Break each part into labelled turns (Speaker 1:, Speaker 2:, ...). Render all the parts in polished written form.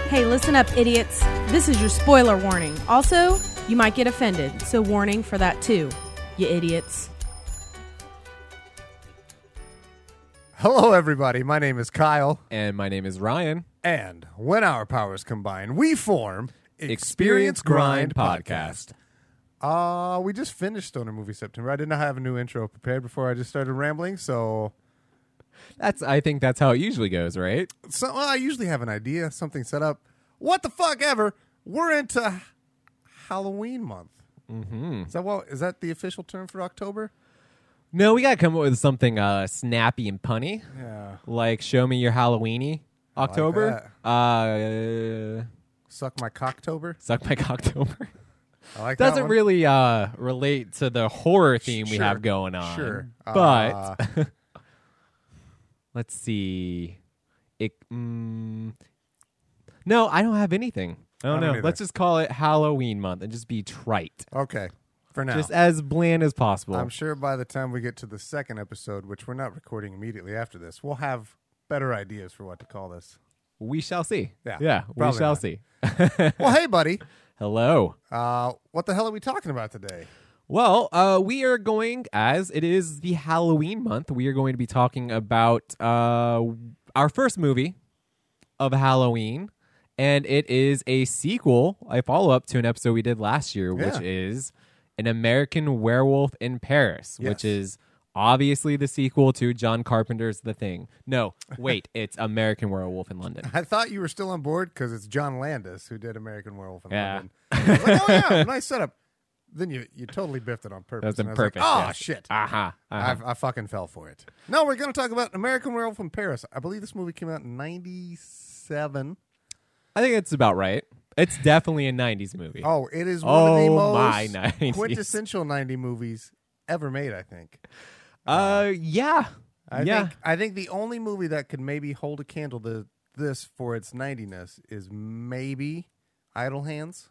Speaker 1: Hey, listen up, idiots. This is your spoiler warning. Also, you might get offended, so warning for that too, you idiots.
Speaker 2: Hello, everybody. My name is Kyle.
Speaker 3: And my name is Ryan.
Speaker 2: And when our powers combine, we form
Speaker 3: Experience Grind Podcast.
Speaker 2: We just finished Stoner Movie September. I did not have a new intro prepared before I just started rambling, so
Speaker 3: I think that's how it usually goes, right?
Speaker 2: I usually have an idea, something set up. What the fuck ever? We're into Halloween month.
Speaker 3: Mm-hmm.
Speaker 2: Is that the official term for October?
Speaker 3: No, we got to come up with something snappy and punny.
Speaker 2: Yeah.
Speaker 3: Like Show Me Your Halloweeny October.
Speaker 2: Suck my cocktober.
Speaker 3: Suck My Cocktober.
Speaker 2: I like that
Speaker 3: Doesn't
Speaker 2: one.
Speaker 3: really relate to the horror theme we
Speaker 2: Sure.
Speaker 3: have going on.
Speaker 2: Sure.
Speaker 3: But let's see. No, I don't have anything. I don't know.
Speaker 2: either.
Speaker 3: Let's just call it Halloween month and just be trite.
Speaker 2: Okay. For now.
Speaker 3: Just as bland as possible.
Speaker 2: I'm sure by the time we get to the second episode, which we're not recording immediately after this, we'll have better ideas for what to call this.
Speaker 3: We shall see.
Speaker 2: Yeah,
Speaker 3: we
Speaker 2: probably
Speaker 3: shall
Speaker 2: not.
Speaker 3: see.
Speaker 2: Well, hey, buddy.
Speaker 3: Hello.
Speaker 2: What the hell are we talking about today?
Speaker 3: Well, we are going, as it is the Halloween month, we are going to be talking about our first movie of Halloween, and it is a sequel, a follow-up to an episode we did last year,
Speaker 2: Yeah.
Speaker 3: which is An American Werewolf in Paris,
Speaker 2: Yes.
Speaker 3: which is obviously the sequel to John Carpenter's The Thing. No, wait, it's American Werewolf in London.
Speaker 2: I thought you were still on board because it's John Landis who did American Werewolf in
Speaker 3: Yeah.
Speaker 2: London. I was like, oh, yeah, nice setup. Then you totally biffed it on purpose.
Speaker 3: That's
Speaker 2: and I was
Speaker 3: perfect.
Speaker 2: Like, oh,
Speaker 3: yes.
Speaker 2: shit.
Speaker 3: Uh-huh.
Speaker 2: I fucking fell for it. No, we're going to talk about American Werewolf in Paris. I believe this movie came out in 97.
Speaker 3: I think it's about right. It's definitely a 90s movie.
Speaker 2: Oh, it is one of the
Speaker 3: my
Speaker 2: most
Speaker 3: 90s.
Speaker 2: quintessential 90 movies ever made, I think.
Speaker 3: Yeah.
Speaker 2: I think the only movie that could maybe hold a candle to this for its 90ness is maybe Idle Hands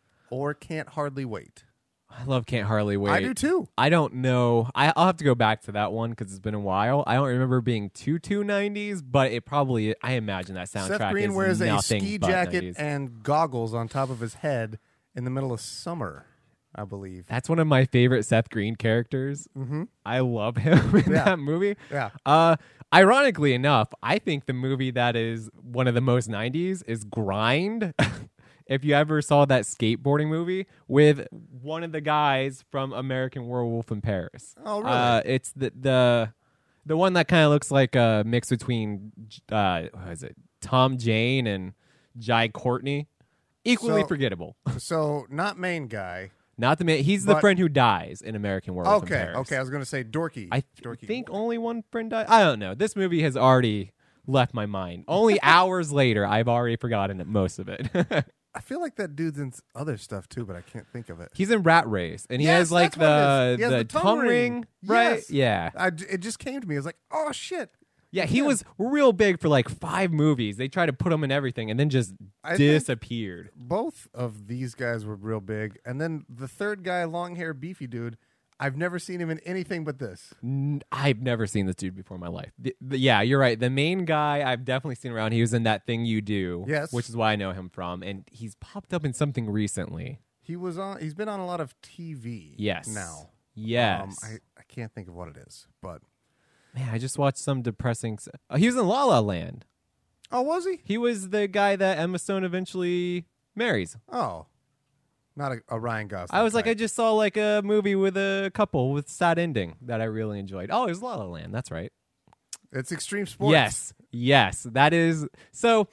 Speaker 2: or Can't Hardly Wait.
Speaker 3: I love Can't Hardly Wait.
Speaker 2: I do too.
Speaker 3: I don't know. I'll have to go back to that one because it's been a while. I don't remember being too 90s, but it probably, I imagine that soundtrack
Speaker 2: Seth Green
Speaker 3: is
Speaker 2: wears a
Speaker 3: nothing
Speaker 2: ski
Speaker 3: but
Speaker 2: jacket
Speaker 3: 90s.
Speaker 2: and goggles on top of his head in the middle of summer, I believe.
Speaker 3: That's one of my favorite Seth Green characters.
Speaker 2: Mm-hmm.
Speaker 3: I love him in
Speaker 2: Yeah.
Speaker 3: that movie.
Speaker 2: Yeah.
Speaker 3: Ironically enough, I think the movie that is one of the most 90s is Grind. If you ever saw that skateboarding movie with one of the guys from American Werewolf in Paris.
Speaker 2: Oh, really?
Speaker 3: It's the one that kind of looks like a mix between what is it, Tom Jane and Jai Courtney. Equally
Speaker 2: So-
Speaker 3: forgettable.
Speaker 2: So, not main guy.
Speaker 3: Not the man. He's the
Speaker 2: But-
Speaker 3: friend who dies in American Werewolf in
Speaker 2: Okay,
Speaker 3: Paris.
Speaker 2: okay. I was going to say Dorky.
Speaker 3: I
Speaker 2: Dorky.
Speaker 3: think only one friend died. I don't know. This movie has already left my mind. Only hours later, I've already forgotten most of it.
Speaker 2: I feel like that dude's in other stuff too, but I can't think of it.
Speaker 3: He's in Rat Race, and he
Speaker 2: Yes,
Speaker 3: has like
Speaker 2: that's what it is. He has
Speaker 3: the
Speaker 2: the
Speaker 3: tongue
Speaker 2: tongue
Speaker 3: ring,
Speaker 2: ring.
Speaker 3: right?
Speaker 2: Yes.
Speaker 3: Yeah,
Speaker 2: It just came to me. I was like, oh, shit.
Speaker 3: yeah. He was real big for like 5 movies. They tried to put him in everything, and then just
Speaker 2: I think-
Speaker 3: disappeared.
Speaker 2: Both of these guys were real big. And then the third guy, long hair, beefy dude, I've never seen him in anything but this.
Speaker 3: I've never seen this dude before in my life. Yeah, you're right. The main guy I've definitely seen around. He was in That Thing You Do,
Speaker 2: Yes.
Speaker 3: which is why I know him from, and he's popped up in something recently.
Speaker 2: He's been on a lot of TV
Speaker 3: Yes.
Speaker 2: now.
Speaker 3: Yes.
Speaker 2: I can't think of what it is, but.
Speaker 3: Man, I just watched some depressing. He was in La La Land.
Speaker 2: Oh, was he?
Speaker 3: He was the guy that Emma Stone eventually marries.
Speaker 2: Oh. Not a Ryan Gosling.
Speaker 3: I was like, I
Speaker 2: type.
Speaker 3: just saw like a movie with a couple with sad ending that I really enjoyed. Oh, it was La La Land. That's right.
Speaker 2: It's extreme sports.
Speaker 3: Yes, that is. So,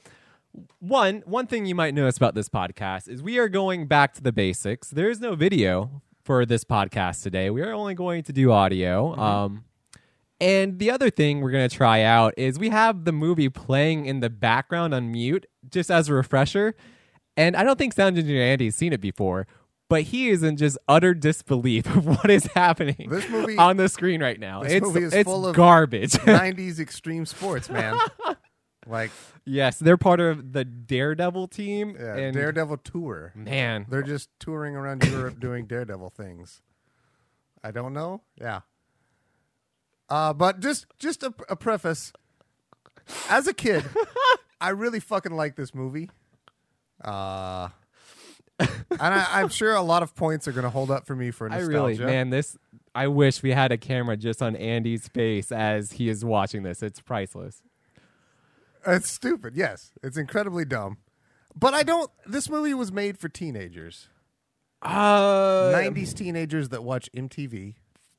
Speaker 3: one thing you might notice about this podcast is we are going back to the basics. There is no video for this podcast today. We are only going to do audio. And the other thing we're going to try out is we have the movie playing in the background on mute, just as a refresher. And I don't think Sound Engineer Andy's seen it before, but he is in just utter disbelief of what is happening
Speaker 2: This movie-
Speaker 3: on the screen right now.
Speaker 2: this movie is
Speaker 3: it's
Speaker 2: full of
Speaker 3: garbage.
Speaker 2: 90s extreme sports, man. Like,
Speaker 3: Yes, they're part of the Daredevil team.
Speaker 2: yeah,
Speaker 3: and
Speaker 2: Daredevil tour.
Speaker 3: Man,
Speaker 2: They're just touring around Europe doing Daredevil things. I don't know. Yeah. But just a preface. As a kid, I really fucking like this movie. And I'm sure a lot of points are going to hold up for me for nostalgia.
Speaker 3: I wish we had a camera just on Andy's face as he is watching this. It's priceless.
Speaker 2: It's stupid. Yes, it's incredibly dumb. But this movie was made for teenagers. 90s teenagers that watch MTV.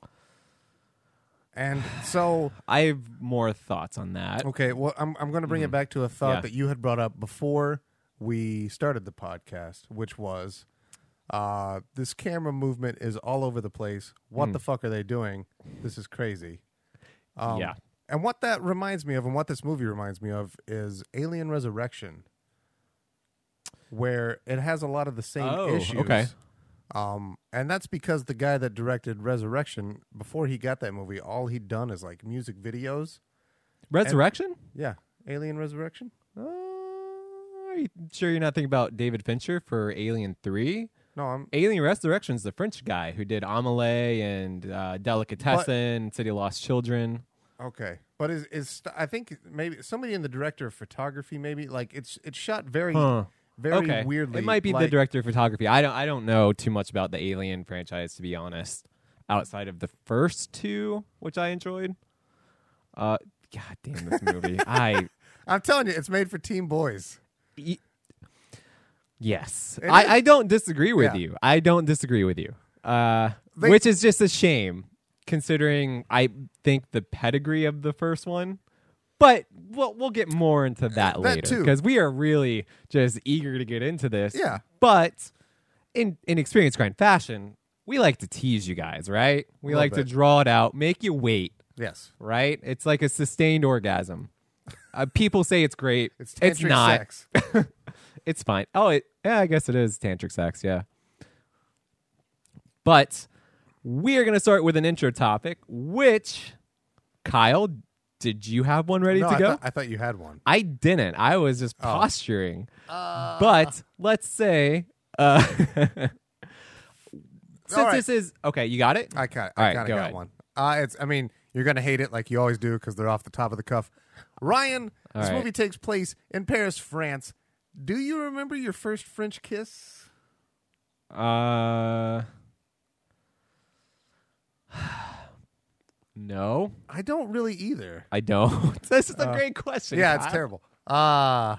Speaker 2: And so
Speaker 3: I have more thoughts on that.
Speaker 2: Okay, well, I'm going to bring it back to a thought that you had brought up before we started the podcast, which was this camera movement is all over the place. What the fuck are they doing? This is crazy.
Speaker 3: Yeah.
Speaker 2: And what that reminds me of, and what this movie reminds me of, is Alien Resurrection, where it has a lot of the same issues.
Speaker 3: Okay.
Speaker 2: And that's because the guy that directed Resurrection, before he got that movie, all he'd done is like music videos.
Speaker 3: Resurrection?
Speaker 2: Yeah, Alien Resurrection.
Speaker 3: Are you sure you're not thinking about David Fincher for Alien 3?
Speaker 2: No,
Speaker 3: Alien Resurrection's the French guy who did Amelie and Delicatessen, City of Lost Children.
Speaker 2: Okay, but I think maybe somebody in the director of photography, maybe like it's shot very weirdly.
Speaker 3: It might be the director of photography. I don't know too much about the Alien franchise, to be honest, outside of the first two, which I enjoyed. God damn this movie!
Speaker 2: I'm telling you, it's made for teen boys.
Speaker 3: Yes, I don't disagree with you. I don't disagree with you. Which is just a shame, considering I think the pedigree of the first one. But we'll get more into that later, because we are really just eager to get into this.
Speaker 2: Yeah.
Speaker 3: But in Experience Grind fashion, we like to tease you guys, right? We like to draw it out, make you wait.
Speaker 2: Yes.
Speaker 3: Right? It's like a sustained orgasm. People say it's great.
Speaker 2: It's
Speaker 3: tantric
Speaker 2: not.
Speaker 3: Sex. It's fine. I guess it is tantric sex, yeah. But we are going to start with an intro topic, which, Kyle, did you have one ready to go?
Speaker 2: I thought you had one.
Speaker 3: I didn't. I was just posturing. But let's say, since this is okay, you got it.
Speaker 2: I kind of got one. You're gonna hate it like you always do because they're off the top of the cuff. Ryan, this movie takes place in Paris, France. Do you remember your first French kiss?
Speaker 3: No.
Speaker 2: I don't really either.
Speaker 3: I don't. This is a great question.
Speaker 2: Yeah,
Speaker 3: Kyle.
Speaker 2: it's terrible. I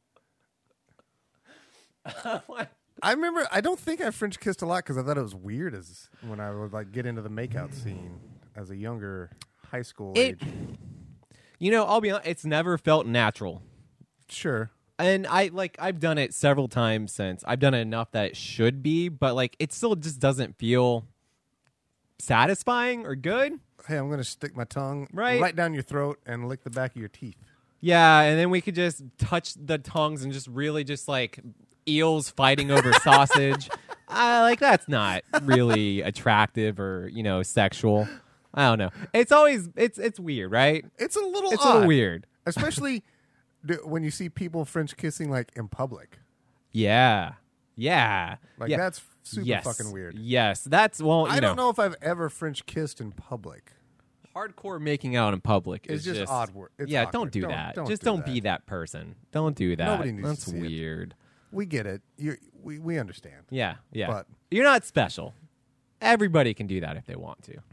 Speaker 2: remember. I don't think I French kissed a lot because I thought it was weird as when I would like get into the makeout scene as a younger high school age.
Speaker 3: I'll be honest. It's never felt natural.
Speaker 2: Sure.
Speaker 3: And I've done it several times since. I've done it enough that it should be, but it still just doesn't feel satisfying or good.
Speaker 2: Hey, I'm going to stick my tongue
Speaker 3: right
Speaker 2: down your throat and lick the back of your teeth.
Speaker 3: Yeah, and then we could just touch the tongues and just really just like eels fighting over sausage. That's not really attractive or, sexual. I don't know. It's always it's weird, right?
Speaker 2: It's a little
Speaker 3: weird.
Speaker 2: Especially when you see people French kissing in public.
Speaker 3: Yeah. Yeah.
Speaker 2: That's super fucking weird.
Speaker 3: Yes. That's I
Speaker 2: don't know if I've ever French kissed in public.
Speaker 3: Hardcore making out in public is just
Speaker 2: odd word.
Speaker 3: Awkward. Don't do that. Don't be that person. Don't do that.
Speaker 2: Nobody needs
Speaker 3: That's
Speaker 2: to see
Speaker 3: weird.
Speaker 2: It. We get it. We understand.
Speaker 3: Yeah.
Speaker 2: But
Speaker 3: you're not special. Everybody can do that if they want to.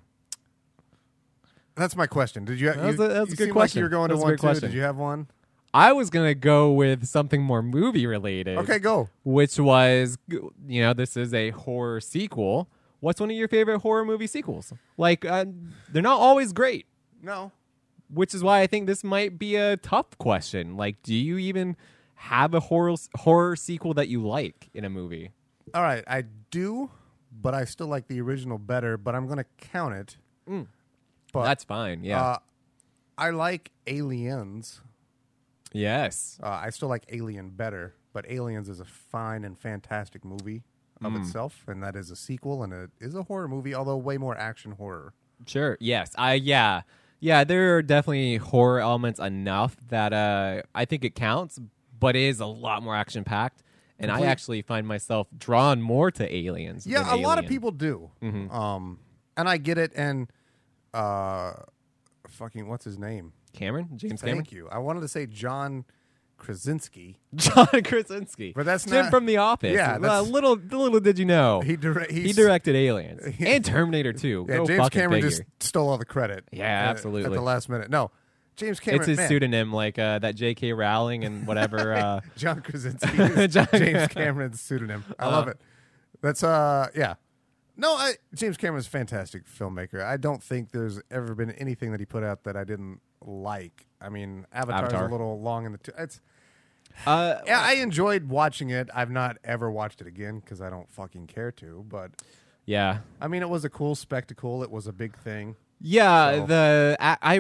Speaker 2: That's my question. Did you?
Speaker 3: That's a good question.
Speaker 2: Like you were going to one too. Did you have one?
Speaker 3: I was going to go with something more movie related.
Speaker 2: Okay, go.
Speaker 3: Which was, this is a horror sequel. What's one of your favorite horror movie sequels? They're not always great.
Speaker 2: No.
Speaker 3: Which is why I think this might be a tough question. Do you even have a horror sequel that you like in a movie?
Speaker 2: All right, I do, but I still like the original better, but I'm going to count it. But
Speaker 3: that's fine, yeah.
Speaker 2: I like Aliens.
Speaker 3: Yes.
Speaker 2: I still like Alien better, but Aliens is a fine and fantastic movie of itself, and that is a sequel, and it is a horror movie, although way more action horror.
Speaker 3: Sure. Yes. Yeah, there are definitely horror elements enough that I think it counts, but it is a lot more action-packed, and I actually find myself drawn more to Aliens.
Speaker 2: Yeah,
Speaker 3: than
Speaker 2: lot of people do.
Speaker 3: Mm-hmm.
Speaker 2: And I get it, and what's his name?
Speaker 3: James Cameron?
Speaker 2: Thank you. I wanted to say John Krasinski.
Speaker 3: John Krasinski.
Speaker 2: But that's
Speaker 3: Jim
Speaker 2: not
Speaker 3: from The Office.
Speaker 2: Yeah,
Speaker 3: Well, little did you know.
Speaker 2: He
Speaker 3: directed Aliens and Terminator 2.
Speaker 2: Yeah,
Speaker 3: Go
Speaker 2: James
Speaker 3: fucking
Speaker 2: Cameron
Speaker 3: figure.
Speaker 2: just stole all the credit.
Speaker 3: Yeah,
Speaker 2: at
Speaker 3: absolutely.
Speaker 2: the last minute. No, James Cameron.
Speaker 3: It's his
Speaker 2: man.
Speaker 3: pseudonym, like that J.K. Rowling and whatever.
Speaker 2: John Krasinski is James Cameron's pseudonym. I love it. That's yeah. No, James Cameron's a fantastic filmmaker. I don't think there's ever been anything that he put out that I didn't like. I mean, Avatar's a little long in the it's. Yeah, I enjoyed watching it. I've not ever watched it again because I don't fucking care to. But
Speaker 3: yeah,
Speaker 2: I mean, it was a cool spectacle. It was a big thing.
Speaker 3: Yeah,
Speaker 2: So-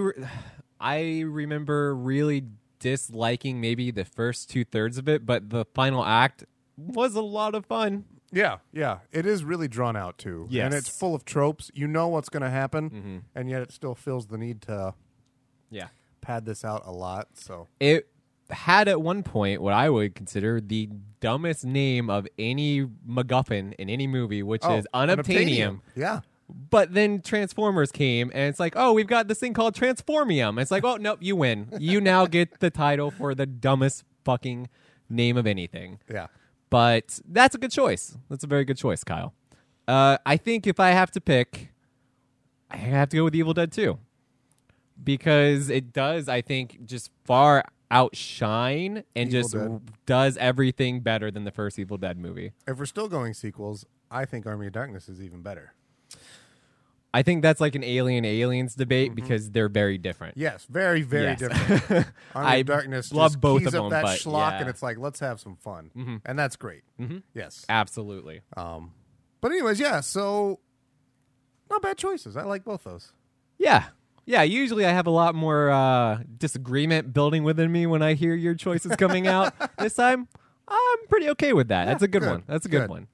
Speaker 3: I remember really disliking maybe the first 2/3 of it, but the final act was a lot of fun.
Speaker 2: Yeah, yeah. It is really drawn out too.
Speaker 3: Yes.
Speaker 2: And it's full of tropes. You know what's going to happen, and yet it still feels the need to
Speaker 3: Yeah.
Speaker 2: pad this out a lot. So
Speaker 3: It had at one point what I would consider the dumbest name of any MacGuffin in any movie, which is Unobtainium.
Speaker 2: Yeah.
Speaker 3: But then Transformers came, and it's like, oh, we've got this thing called Transformium. And it's like, oh, nope, you win. You now get the title for the dumbest fucking name of anything.
Speaker 2: Yeah.
Speaker 3: But that's a good choice. That's a very good choice, Kyle. I think if I have to pick, I have to go with Evil Dead 2. Because it does, I think, just far outshine and
Speaker 2: Evil
Speaker 3: just
Speaker 2: Dead.
Speaker 3: does everything better than the first Evil Dead movie.
Speaker 2: If we're still going sequels, I think Army of Darkness is even better.
Speaker 3: I think that's like an Aliens debate because they're very different.
Speaker 2: Yes, very, very
Speaker 3: Yes.
Speaker 2: different. Army
Speaker 3: I
Speaker 2: of Darkness
Speaker 3: love
Speaker 2: just
Speaker 3: both
Speaker 2: keys
Speaker 3: of
Speaker 2: up
Speaker 3: them,
Speaker 2: that
Speaker 3: but
Speaker 2: schlock,
Speaker 3: yeah.
Speaker 2: and it's like, let's have some fun. And that's great. Yes.
Speaker 3: Absolutely.
Speaker 2: But anyways, yeah, so not bad choices. I like both those.
Speaker 3: Yeah. Yeah, usually I have a lot more disagreement building within me when I hear your choices coming out. This time, I'm pretty okay with that. That's a good one. That's a good one.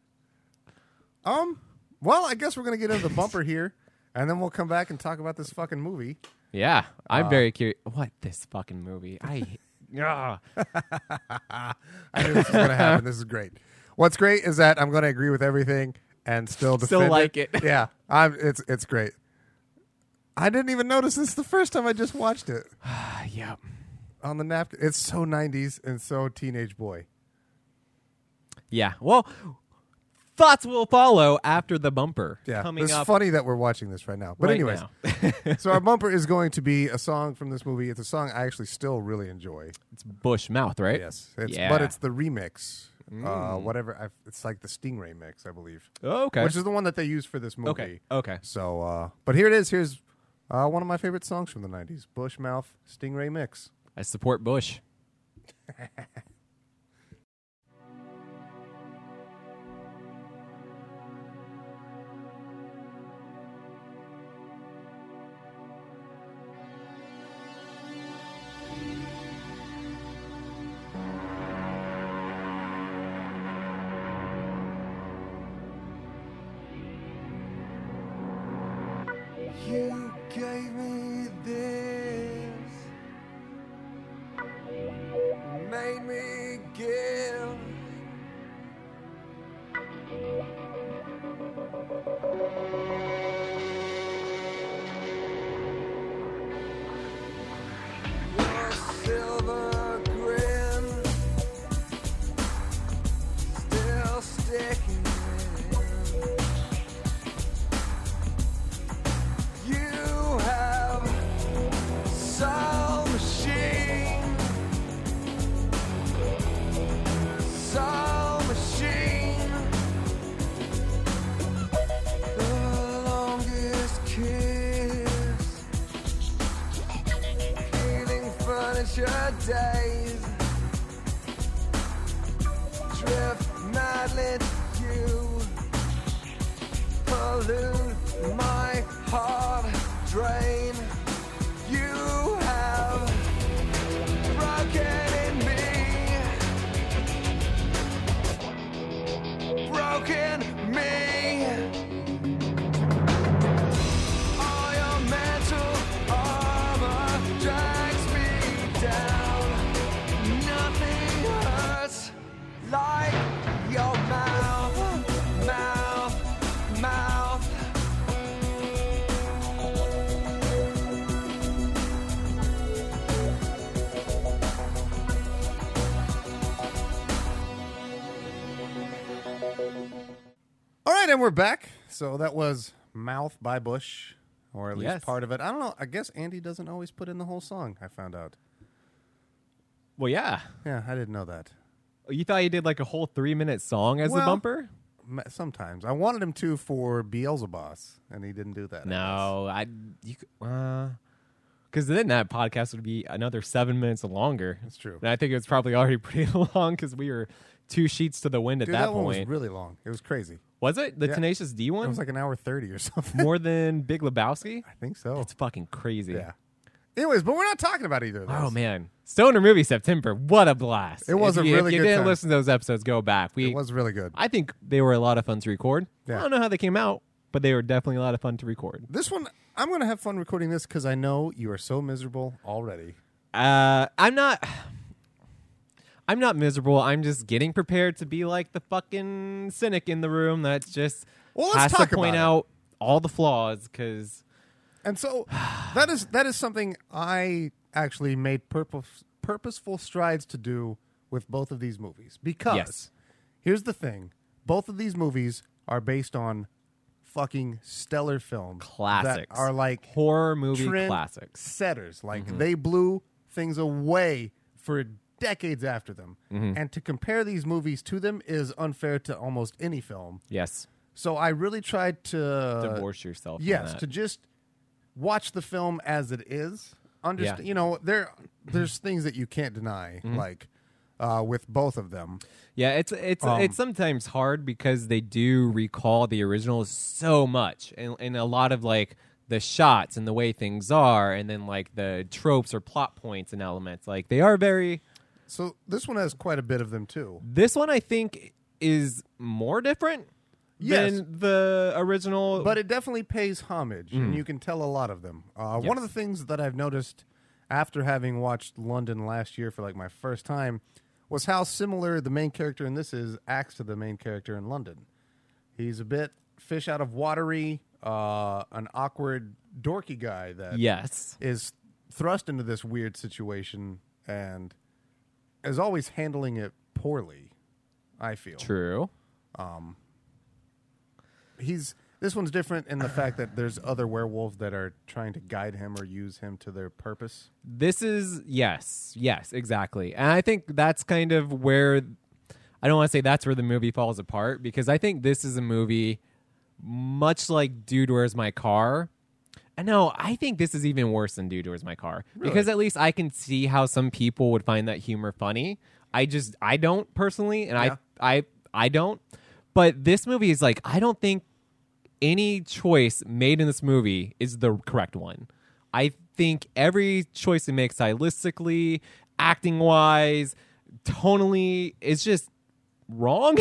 Speaker 2: Well, I guess we're going to get into the bumper here, and then we'll come back and talk about this fucking movie.
Speaker 3: Yeah, I'm very curious. What, this fucking movie? I
Speaker 2: I knew this was going to happen. This is great. What's great is that I'm going to agree with everything and still defend
Speaker 3: like it.
Speaker 2: Yeah, it's great. I didn't even notice this the first time I just watched it
Speaker 3: yeah.
Speaker 2: on the napkin. It's so 90s and so teenage boy.
Speaker 3: Yeah. Well, thoughts will follow after the bumper.
Speaker 2: Yeah,
Speaker 3: coming
Speaker 2: it's
Speaker 3: up
Speaker 2: funny that we're watching this right now. But
Speaker 3: right
Speaker 2: anyways,
Speaker 3: now.
Speaker 2: so our bumper is going to be a song from this movie. It's a song I actually still really enjoy.
Speaker 3: It's Bush Mouth, right?
Speaker 2: Yes,
Speaker 3: Yeah.
Speaker 2: but it's the remix. Whatever, it's like the Stingray mix, I believe.
Speaker 3: Oh, okay.
Speaker 2: Which is the one that they used for this movie.
Speaker 3: Okay. Okay.
Speaker 2: So, but here it is. Here's one of my favorite songs from the 90s, Bushmouth Stingray Mix.
Speaker 3: I support Bush.
Speaker 4: You gave me this, made me give. Your silver grin, still sticking in. You have soul machine, soul machine. The longest kiss, peeling furniture days, drift madly to you, pollute my heart drain. You have broken in me, broken me. All your mental armor drags me down. Nothing hurts like your mouth, mouth, mouth.
Speaker 2: right, and we're back. So that was Mouth by Bush, or at least
Speaker 3: Yes.
Speaker 2: part of it. I don't know. I guess Andy doesn't always put in the whole song, I found out.
Speaker 3: Well, yeah.
Speaker 2: Yeah, I didn't know that.
Speaker 3: You thought you did like a whole 3-minute song as the
Speaker 2: Well,
Speaker 3: bumper?
Speaker 2: Sometimes. I wanted him to for Beelzebub, and he didn't do that.
Speaker 3: No, because then that podcast would be another 7 minutes longer.
Speaker 2: That's true.
Speaker 3: And I think it was probably already pretty long because we were 2 sheets to the wind at
Speaker 2: Dude,
Speaker 3: that
Speaker 2: that one was
Speaker 3: point.
Speaker 2: really long. It was crazy.
Speaker 3: Was it the
Speaker 2: Yeah.
Speaker 3: Tenacious D one?
Speaker 2: It was like an hour 30 or something.
Speaker 3: More than Big Lebowski?
Speaker 2: I think so.
Speaker 3: It's fucking crazy.
Speaker 2: Yeah. Anyways, but we're not talking about either of those.
Speaker 3: Oh man, Stoner Movie September, what a blast!
Speaker 2: It was
Speaker 3: if
Speaker 2: a
Speaker 3: you,
Speaker 2: really
Speaker 3: If you
Speaker 2: good
Speaker 3: didn't
Speaker 2: time.
Speaker 3: listen to those episodes, go back.
Speaker 2: It was really good.
Speaker 3: I think they were a lot of fun to record.
Speaker 2: Yeah.
Speaker 3: I don't know how they came out, but they were definitely a lot of fun to record.
Speaker 2: This one, I'm going to have fun recording this because I know you are so miserable already.
Speaker 3: I'm not miserable. I'm just getting prepared to be like the fucking cynic in the room that just
Speaker 2: Well, let's
Speaker 3: has
Speaker 2: talk
Speaker 3: to point
Speaker 2: about it.
Speaker 3: out all the flaws because
Speaker 2: And so that is something I actually made purposeful strides to do with both of these movies. Because
Speaker 3: Yes.
Speaker 2: here's the thing. Both of these movies are based on fucking stellar films.
Speaker 3: classics
Speaker 2: That are like
Speaker 3: horror movie
Speaker 2: trend
Speaker 3: classics.
Speaker 2: setters. Like they blew things away for decades after them. And to compare these movies to them is unfair to almost any film.
Speaker 3: Yes,
Speaker 2: So I really tried to
Speaker 3: divorce yourself. from
Speaker 2: Yes,
Speaker 3: that.
Speaker 2: to just watch the film as it is. Understand,
Speaker 3: Yeah.
Speaker 2: you know, there's things that you can't deny, like with both of them.
Speaker 3: Yeah, it's sometimes hard because they do recall the original so much, and a lot of like the shots and the way things are, and then like the tropes or plot points and elements. Like they are very.
Speaker 2: So this one has quite a bit of them too.
Speaker 3: This one I think is more different
Speaker 2: Yes.
Speaker 3: than the original.
Speaker 2: But it definitely pays homage, and you can tell a lot of them. One of the things that I've noticed after having watched London last year for like my first time was how similar the main character in this acts to the main character in London. He's a bit fish out of watery, an awkward, dorky guy that
Speaker 3: yes,
Speaker 2: is thrust into this weird situation and is always handling it poorly, I feel.
Speaker 3: true.
Speaker 2: This one's different in the fact that there's other werewolves that are trying to guide him or use him to their purpose.
Speaker 3: This is yes, exactly. And I think that's kind of where I don't want to say that's where the movie falls apart because I think this is a movie much like Dude, Where's My Car? And no, I think this is even worse than Dude, Where's My Car?
Speaker 2: Really?
Speaker 3: Because at least I can see how some people would find that humor funny. I don't personally, and
Speaker 2: Yeah.
Speaker 3: I don't. But this movie is like I don't think any choice made in this movie is the correct one. I think every choice it makes stylistically, acting wise, tonally is just wrong.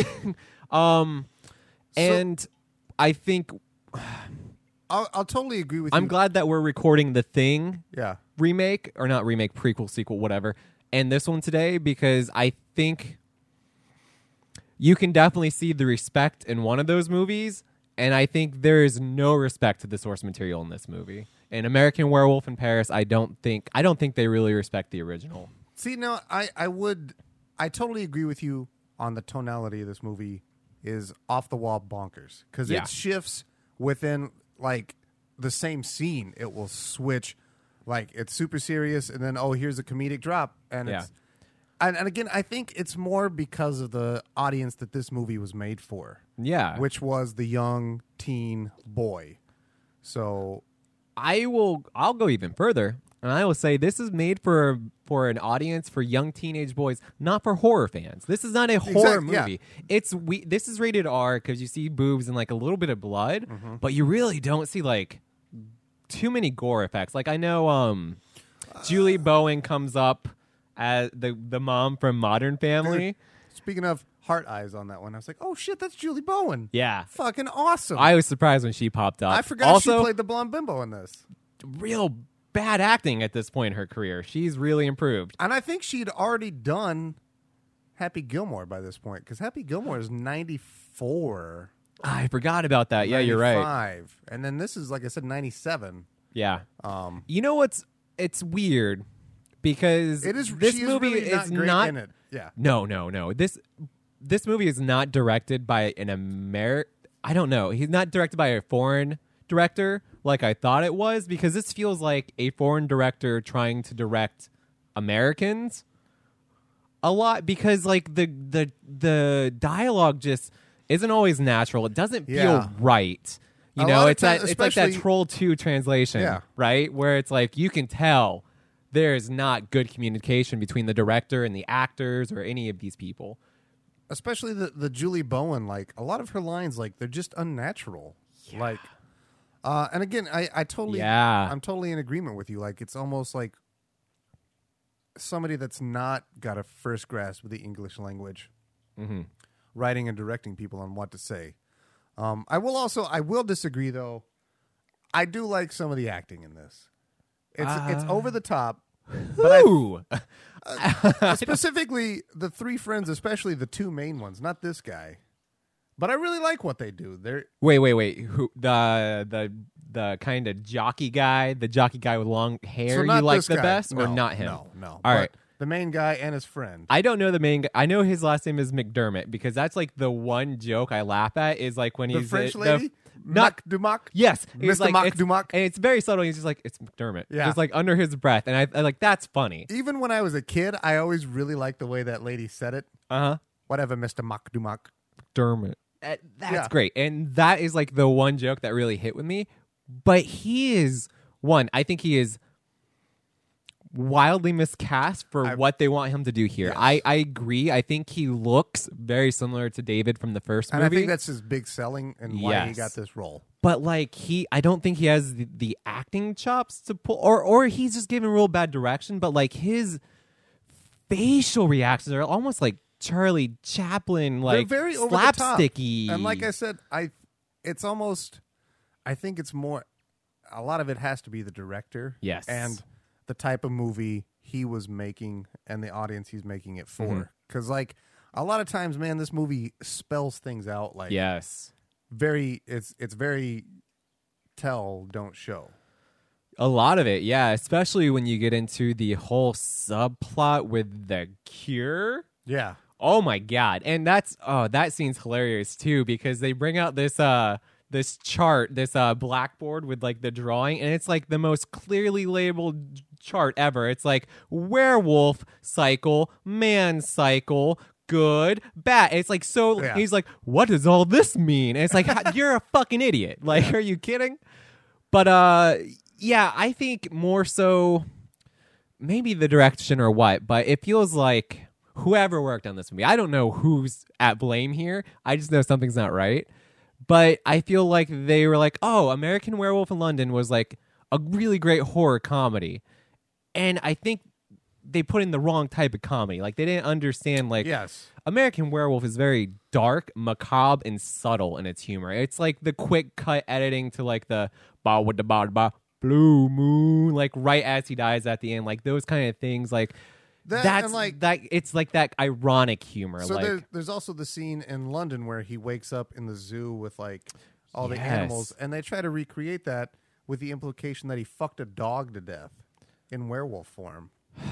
Speaker 3: And I think
Speaker 2: I'll totally agree with
Speaker 3: I'm
Speaker 2: you.
Speaker 3: glad that we're recording The Thing
Speaker 2: Yeah.
Speaker 3: remake, or not remake, prequel, sequel, whatever, and this one today because I think you can definitely see the respect in one of those movies, and I think there is no respect to the source material in this movie. In American Werewolf in Paris, I don't think they really respect the original.
Speaker 2: See, now I totally agree with you on the tonality of this movie is off the wall bonkers because
Speaker 3: Yeah.
Speaker 2: it shifts within like the same scene. It will switch, like it's super serious, and then here's a comedic drop, and
Speaker 3: Yeah.
Speaker 2: it's and again I think it's more because of the audience that this movie was made for.
Speaker 3: Yeah.
Speaker 2: Which was the young teen boy. So
Speaker 3: I'll go even further, and I will say this is made for an audience for young teenage boys, not for horror fans. This is not a horror
Speaker 2: yeah.
Speaker 3: movie. This is rated R because you see boobs and like a little bit of blood, but you really don't see like too many gore effects. Like I know Julie Bowen comes up as the mom from Modern Family.
Speaker 2: speaking of heart eyes on that one, I was like, oh shit, that's Julie Bowen.
Speaker 3: Yeah.
Speaker 2: Fucking awesome.
Speaker 3: I was surprised when she popped up.
Speaker 2: I forgot
Speaker 3: also,
Speaker 2: she played the blonde bimbo in this.
Speaker 3: real bad acting at this point in her career. She's really improved.
Speaker 2: And I think she'd already done Happy Gilmore by this point because Happy Gilmore is 94.
Speaker 3: I forgot about that. Yeah, you're right.
Speaker 2: 95. And then this is, like I said, 97.
Speaker 3: Yeah. You know what's? It's weird because
Speaker 2: It is.
Speaker 3: this
Speaker 2: she
Speaker 3: movie
Speaker 2: is, really
Speaker 3: is
Speaker 2: great
Speaker 3: not.
Speaker 2: in it. Yeah.
Speaker 3: No. This movie is not directed by an I don't know. He's not directed by a foreign director like I thought it was, because this feels like a foreign director trying to direct Americans a lot, because like the dialogue just isn't always natural. It doesn't feel
Speaker 2: Yeah.
Speaker 3: right. You
Speaker 2: A
Speaker 3: know,
Speaker 2: lot of
Speaker 3: it's that
Speaker 2: times,
Speaker 3: it's like that
Speaker 2: especially-
Speaker 3: Troll 2 translation,
Speaker 2: Yeah.
Speaker 3: right? Where it's like you can tell there's not good communication between the director and the actors or any of these people.
Speaker 2: Especially the Julie Bowen, like a lot of her lines, like they're just unnatural. Like, and again, I totally,
Speaker 3: Yeah.
Speaker 2: I'm totally in agreement with you. Like, it's almost like somebody that's not got a first grasp of the English language, writing and directing people on what to say. I will disagree though. I do like some of the acting in this. It's over the top, but
Speaker 3: Ooh.
Speaker 2: specifically the three friends, especially the two main ones, not this guy. But I really like what they do. They're
Speaker 3: Wait. Who the kind of jockey guy, the jockey guy with long hair,
Speaker 2: so
Speaker 3: you
Speaker 2: not
Speaker 3: like
Speaker 2: this
Speaker 3: the
Speaker 2: guy.
Speaker 3: best, or
Speaker 2: No,
Speaker 3: not him?
Speaker 2: No.
Speaker 3: All
Speaker 2: But
Speaker 3: right.
Speaker 2: the main guy and his friend.
Speaker 3: I don't know the main guy. I know his last name is McDermott, because that's like the one joke I laugh at is like when
Speaker 2: The
Speaker 3: he's
Speaker 2: French
Speaker 3: the-
Speaker 2: lady,
Speaker 3: not
Speaker 2: Dumac.
Speaker 3: yes, he's
Speaker 2: Mr.
Speaker 3: like
Speaker 2: Mac
Speaker 3: it's,
Speaker 2: Dumac.
Speaker 3: and it's very subtle. He's just like it's McDermott,
Speaker 2: Yeah.
Speaker 3: just like under his breath, and I like that's funny.
Speaker 2: Even when I was a kid, I always really liked the way that lady said it. Whatever, Mr. Mac Dumac.
Speaker 3: Dermot. That's
Speaker 2: Yeah.
Speaker 3: great. And that is like the one joke that really hit with me. But he is I think he is wildly miscast for what they want him to do here.
Speaker 2: Yes.
Speaker 3: I agree. I think he looks very similar to David from the first
Speaker 2: And
Speaker 3: movie.
Speaker 2: I think that's his big selling and why he
Speaker 3: Yes.
Speaker 2: got this role.
Speaker 3: but like I don't think he has the acting chops to pull, or he's just giving real bad direction. But like his facial reactions are almost like Charlie Chaplin, like
Speaker 2: They're very over the top.
Speaker 3: slapsticky.
Speaker 2: And like I said, I think it's more, a lot of it has to be the director.
Speaker 3: Yes.
Speaker 2: And the type of movie he was making and the audience he's making it for. Because like a lot of times, man, this movie spells things out like
Speaker 3: yes.
Speaker 2: it's very tell, don't show.
Speaker 3: A lot of it, yeah, especially when you get into the whole subplot with the cure.
Speaker 2: Yeah.
Speaker 3: Oh my god. And that scene's hilarious too, because they bring out this this chart, this blackboard with like the drawing, and it's like the most clearly labeled chart ever. It's like werewolf cycle, man cycle, good, bad. It's like so
Speaker 2: Yeah.
Speaker 3: he's like, what does all this mean? And it's like you're a fucking idiot. Like, are you kidding? But yeah, I think more so maybe the direction or what, but it feels like whoever worked on this movie, I don't know who's at blame here. I just know something's not right. But I feel like they were like, oh, American Werewolf in London was like a really great horror comedy. And I think they put in the wrong type of comedy. Like they didn't understand like
Speaker 2: Yes.
Speaker 3: American Werewolf is very dark, macabre, and subtle in its humor. It's like the quick cut editing to like the ba with the ba blue moon, like right as he dies at the end, like those kind of things. Like that's
Speaker 2: and, like,
Speaker 3: that. It's like that ironic humor.
Speaker 2: So
Speaker 3: like
Speaker 2: there's also the scene in London where he wakes up in the zoo with like all the
Speaker 3: Yes.
Speaker 2: animals, and they try to recreate that with the implication that he fucked a dog to death in werewolf form.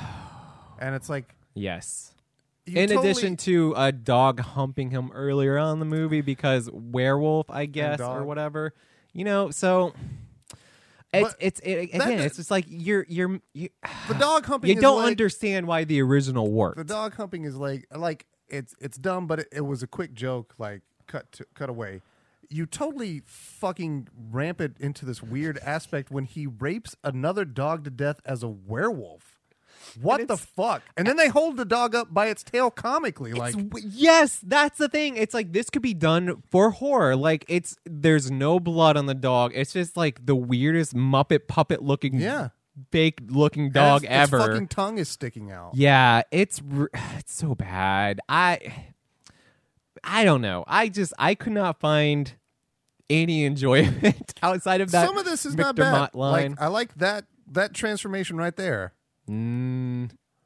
Speaker 2: And it's like,
Speaker 3: yes.
Speaker 2: you
Speaker 3: In
Speaker 2: totally-
Speaker 3: addition to a dog humping him earlier on in the movie because werewolf, I guess, or
Speaker 2: dog.
Speaker 3: whatever. You know, so
Speaker 2: But
Speaker 3: again, it's just like you
Speaker 2: the dog humping.
Speaker 3: you
Speaker 2: is
Speaker 3: don't
Speaker 2: like,
Speaker 3: understand why the original worked.
Speaker 2: The dog humping is like it's dumb, but it was a quick joke. Like cut away. You totally fucking ramp it into this weird aspect when he rapes another dog to death as a werewolf. What the fuck? And then they hold the dog up by its tail comically, like
Speaker 3: Yes, that's the thing. It's like this could be done for horror. Like there's no blood on the dog. It's just like the weirdest Muppet puppet looking,
Speaker 2: Yeah.
Speaker 3: fake looking
Speaker 2: and
Speaker 3: dog
Speaker 2: its
Speaker 3: ever.
Speaker 2: fucking tongue is sticking out.
Speaker 3: Yeah, it's so bad. I don't know. I could not find any enjoyment outside of that.
Speaker 2: Some of this is not
Speaker 3: McDermott
Speaker 2: bad.
Speaker 3: line.
Speaker 2: Like I like that transformation right there.
Speaker 3: Mm,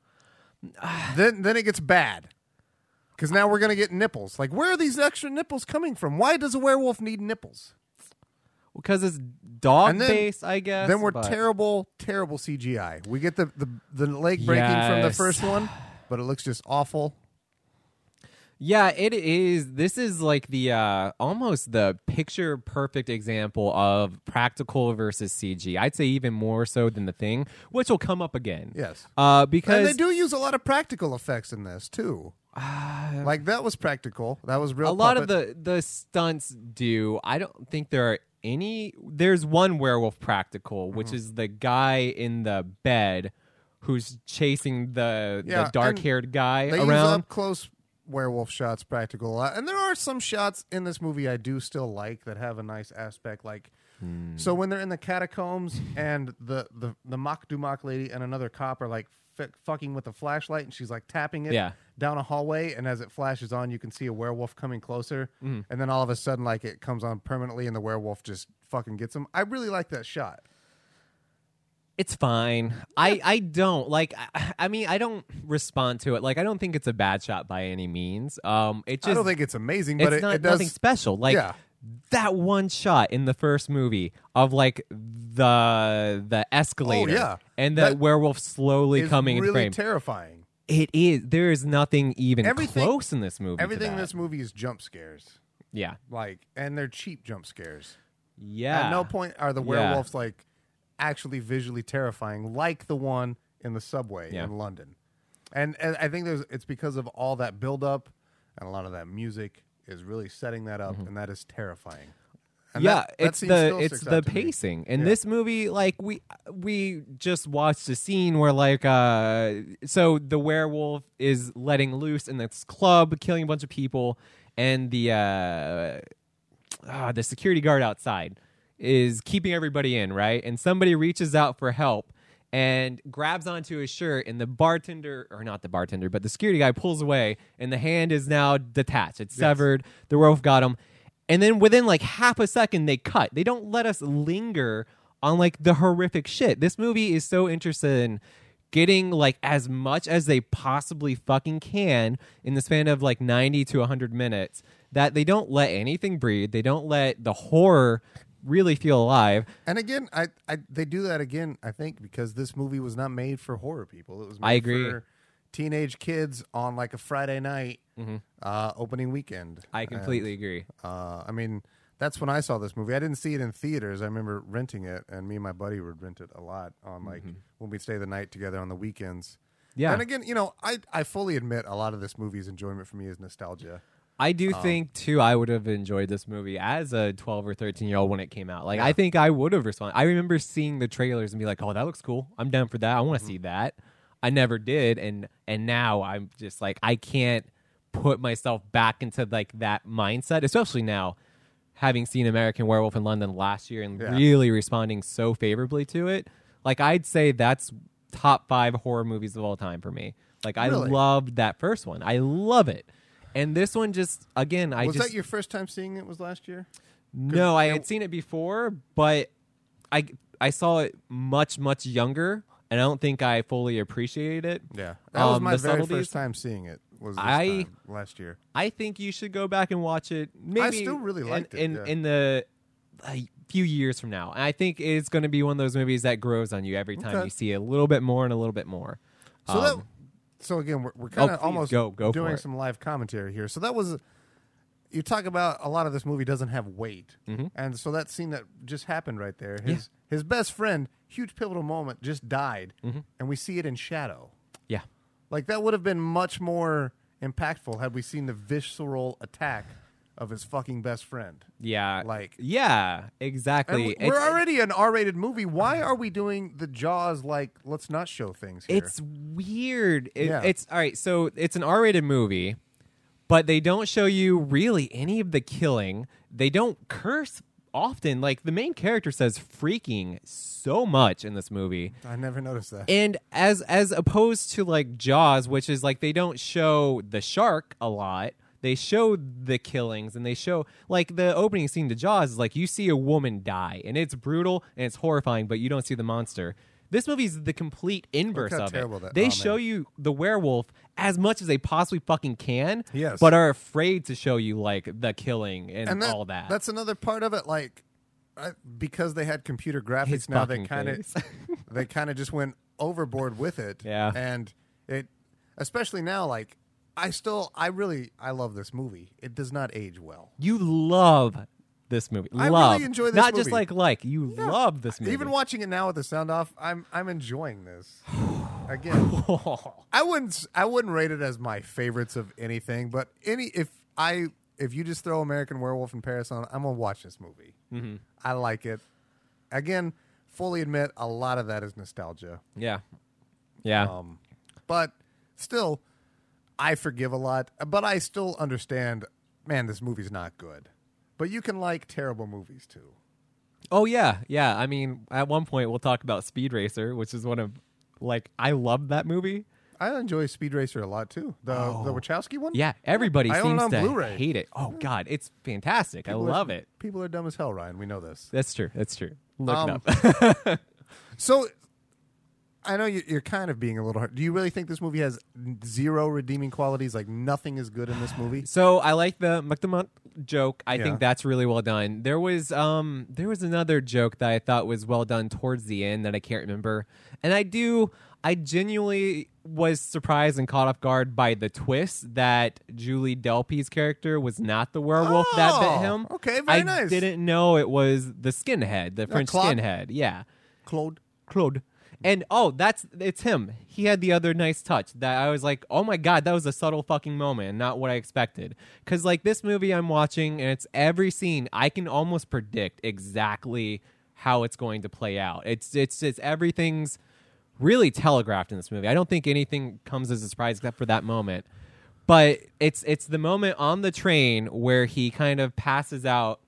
Speaker 2: Then it gets bad. Because now we're gonna get nipples. Like, where are these extra nipples coming from? Why does a werewolf need nipples?
Speaker 3: because it's dog
Speaker 2: And then-
Speaker 3: based, I guess.
Speaker 2: Then we're
Speaker 3: but-
Speaker 2: terrible CGI. We get the leg breaking from the
Speaker 3: Yes.
Speaker 2: first one, but it looks just awful.
Speaker 3: Yeah, it is. This is like the almost the picture perfect example of practical versus CG. I'd say even more so than The Thing, which will come up again.
Speaker 2: Yes.
Speaker 3: Because
Speaker 2: And they do use a lot of practical effects in this too. Like that was practical. That was real.
Speaker 3: a lot of
Speaker 2: puppet.
Speaker 3: the stunts do. I don't think there are any. There's one werewolf practical, which is the guy in the bed who's chasing the dark-haired guy
Speaker 2: they use
Speaker 3: around.
Speaker 2: up close werewolf shots practical a lot. And there are some shots in this movie I do still like that have a nice aspect. Like, so when they're in the catacombs and the Mock Dumock lady and another cop are like fucking with a flashlight and she's like tapping it down a hallway, and as it flashes on you can see a werewolf coming closer, and then all of a sudden like it comes on permanently and the werewolf just fucking gets him. I really like that shot.
Speaker 3: It's fine. I don't like. I mean, I don't respond to it. Like, I don't think it's a bad shot by any means. It just
Speaker 2: I don't think it's amazing, but
Speaker 3: it's
Speaker 2: it does
Speaker 3: nothing special. Like that one shot in the first movie of like the escalator and the
Speaker 2: That
Speaker 3: werewolf slowly
Speaker 2: is
Speaker 3: coming
Speaker 2: really
Speaker 3: into frame.
Speaker 2: terrifying.
Speaker 3: It is. There is nothing even close in this movie.
Speaker 2: Everything
Speaker 3: to
Speaker 2: in
Speaker 3: that.
Speaker 2: this movie is jump scares.
Speaker 3: Yeah.
Speaker 2: Like, and they're cheap jump scares.
Speaker 3: Yeah.
Speaker 2: At no point are the werewolves like actually visually terrifying, like the one in the subway in London. And I think it's because of all that buildup and a lot of that music is really setting that up, and that is terrifying. And
Speaker 3: it's
Speaker 2: scene still
Speaker 3: it's
Speaker 2: sticks
Speaker 3: the
Speaker 2: out to me.
Speaker 3: pacing in this movie. Like we just watched a scene where like so the werewolf is letting loose in this club, killing a bunch of people, and the security guard outside is keeping everybody in, right? And somebody reaches out for help and grabs onto his shirt, and the bartender, or not the bartender, but the security guy pulls away, and the hand is now detached. It's severed. The werewolf got him. And then within like half a second, they cut. They don't let us linger on like the horrific shit. This movie is so interested in getting like as much as they possibly fucking can in the span of like 90 to 100 minutes that they don't let anything breathe. They don't let the horror really feel alive.
Speaker 2: And again, they do that again, I think, because this movie was not made for horror people. It was made
Speaker 3: I agree.
Speaker 2: for teenage kids on like a Friday night opening weekend.
Speaker 3: I completely agree.
Speaker 2: I mean, that's when I saw this movie. I didn't see it in theaters. I remember renting it, and me and my buddy would rent it a lot on like when we'd stay the night together on the weekends.
Speaker 3: Yeah.
Speaker 2: And again, you know, I fully admit a lot of this movie's enjoyment for me is nostalgia.
Speaker 3: I do think, too, I would have enjoyed this movie as a 12 or 13-year-old when it came out. Like, I think I would have responded. I remember seeing the trailers and be like, oh, that looks cool. I'm down for that. I want to see that. I never did. And now I'm just like, I can't put myself back into, like, that mindset, especially now, having seen American Werewolf in London last year and really responding so favorably to it. Like, I'd say that's top 5 horror movies of all time for me. Like, I loved that first one. I love it. And this one just, again,
Speaker 2: Was that your first time seeing it was last year?
Speaker 3: No, I had seen it before, but I saw it much, much younger, and I don't think I fully appreciated it.
Speaker 2: Yeah. That was my
Speaker 3: the
Speaker 2: very
Speaker 3: subtleties.
Speaker 2: first time seeing it. Was this time, last year.
Speaker 3: I think you should go back and watch it. Maybe
Speaker 2: I still really liked it.
Speaker 3: in the few years from now. And I think it's going to be one of those movies that grows on you every time you see it a little bit more and a little bit more.
Speaker 2: So again, we're kind of almost
Speaker 3: go
Speaker 2: doing some live commentary here. So that was, you talk about a lot of this movie doesn't have weight, and so that scene that just happened right there, his best friend, huge pivotal moment, just died, and we see it in shadow.
Speaker 3: Yeah,
Speaker 2: like that would have been much more impactful had we seen the visceral attack of his fucking best friend.
Speaker 3: Yeah, exactly.
Speaker 2: And we're already an R-rated movie. Why are we doing the Jaws like let's not show things here?
Speaker 3: It's weird. It's all right. So it's an R-rated movie, but they don't show you really any of the killing. They don't curse often. Like the main character says "freaking" so much in this movie.
Speaker 2: I never noticed that.
Speaker 3: And as opposed to like Jaws, which is like they don't show the shark a lot. They show the killings, and they show like the opening scene to Jaws is like you see a woman die, and it's brutal and it's horrifying, but you don't see the monster. This movie is the complete inverse of it. They show you the werewolf as much as they possibly fucking can, but are afraid to show you like the killing and all that.
Speaker 2: That's another part of it. Like because they had computer graphics now, they kind of just went overboard with it.
Speaker 3: Yeah,
Speaker 2: and it especially now like. I love this movie. It does not age well.
Speaker 3: You love this movie.
Speaker 2: I
Speaker 3: love.
Speaker 2: really enjoy this
Speaker 3: Not
Speaker 2: movie.
Speaker 3: just like. You love this movie.
Speaker 2: Even watching it now with the sound off, I'm enjoying this. Again, I wouldn't rate it as my favorites of anything, but if you just throw American Werewolf in Paris on, I'm gonna watch this movie.
Speaker 3: Mm-hmm.
Speaker 2: I like it. Again, fully admit a lot of that is nostalgia.
Speaker 3: Yeah.
Speaker 2: But still, I forgive a lot. But I still understand. Man, this movie's not good. But you can like terrible movies too.
Speaker 3: Oh yeah. I mean, at one point we'll talk about Speed Racer, which is one of I love that movie.
Speaker 2: I enjoy Speed Racer a lot too. The Wachowski one.
Speaker 3: Yeah, everybody
Speaker 2: I own it
Speaker 3: seems
Speaker 2: on
Speaker 3: to
Speaker 2: Blu-ray.
Speaker 3: hate it. Oh God, it's fantastic. I love it.
Speaker 2: People are dumb as hell, Ryan. We know this.
Speaker 3: That's true. Look it up.
Speaker 2: So, I know you're kind of being a little hard. Do you really think this movie has zero redeeming qualities? Like nothing is good in this movie?
Speaker 3: So I like the McDermott joke. I
Speaker 2: Yeah.
Speaker 3: think that's really well done. There was another joke that I thought was well done towards the end that I can't remember. And I genuinely was surprised and caught off guard by the twist that Julie Delpy's character was not the werewolf that bit him.
Speaker 2: Okay, very
Speaker 3: I
Speaker 2: nice.
Speaker 3: didn't know it was the skinhead, the French
Speaker 2: Claude?
Speaker 3: skinhead. Yeah.
Speaker 2: Claude.
Speaker 3: And it's him. He had the other nice touch that I was like, oh my God, that was a subtle fucking moment, not what I expected. Because this movie I'm watching, and it's every scene, I can almost predict exactly how it's going to play out. It's everything's really telegraphed in this movie. I don't think anything comes as a surprise except for that moment. But it's the moment on the train where he kind of passes out,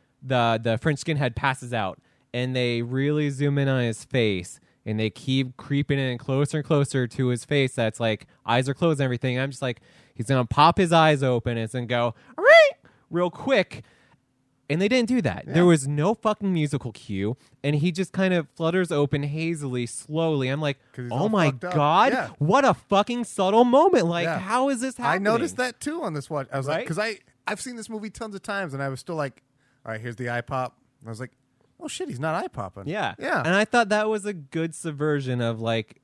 Speaker 3: the French skinhead passes out, and they really zoom in on his face, and they keep creeping in closer and closer to his face. That's eyes are closed and everything. I'm just he's going to pop his eyes open, and it's going to go real quick. And they didn't do that.
Speaker 2: Yeah.
Speaker 3: There was no fucking musical cue, and he just kind of flutters open hazily, slowly. I'm like,
Speaker 2: 'Cause he's
Speaker 3: oh
Speaker 2: all
Speaker 3: my
Speaker 2: fucked up.
Speaker 3: God,
Speaker 2: Yeah.
Speaker 3: what a fucking subtle moment.
Speaker 2: Yeah.
Speaker 3: How is this happening?
Speaker 2: I noticed that too on this watch. I was like,
Speaker 3: Right?
Speaker 2: because I've seen this movie tons of times, and I was still like, all right, here's the eye pop. And I was like, oh shit, he's not eye popping.
Speaker 3: Yeah.
Speaker 2: Yeah.
Speaker 3: And I thought that was a good subversion of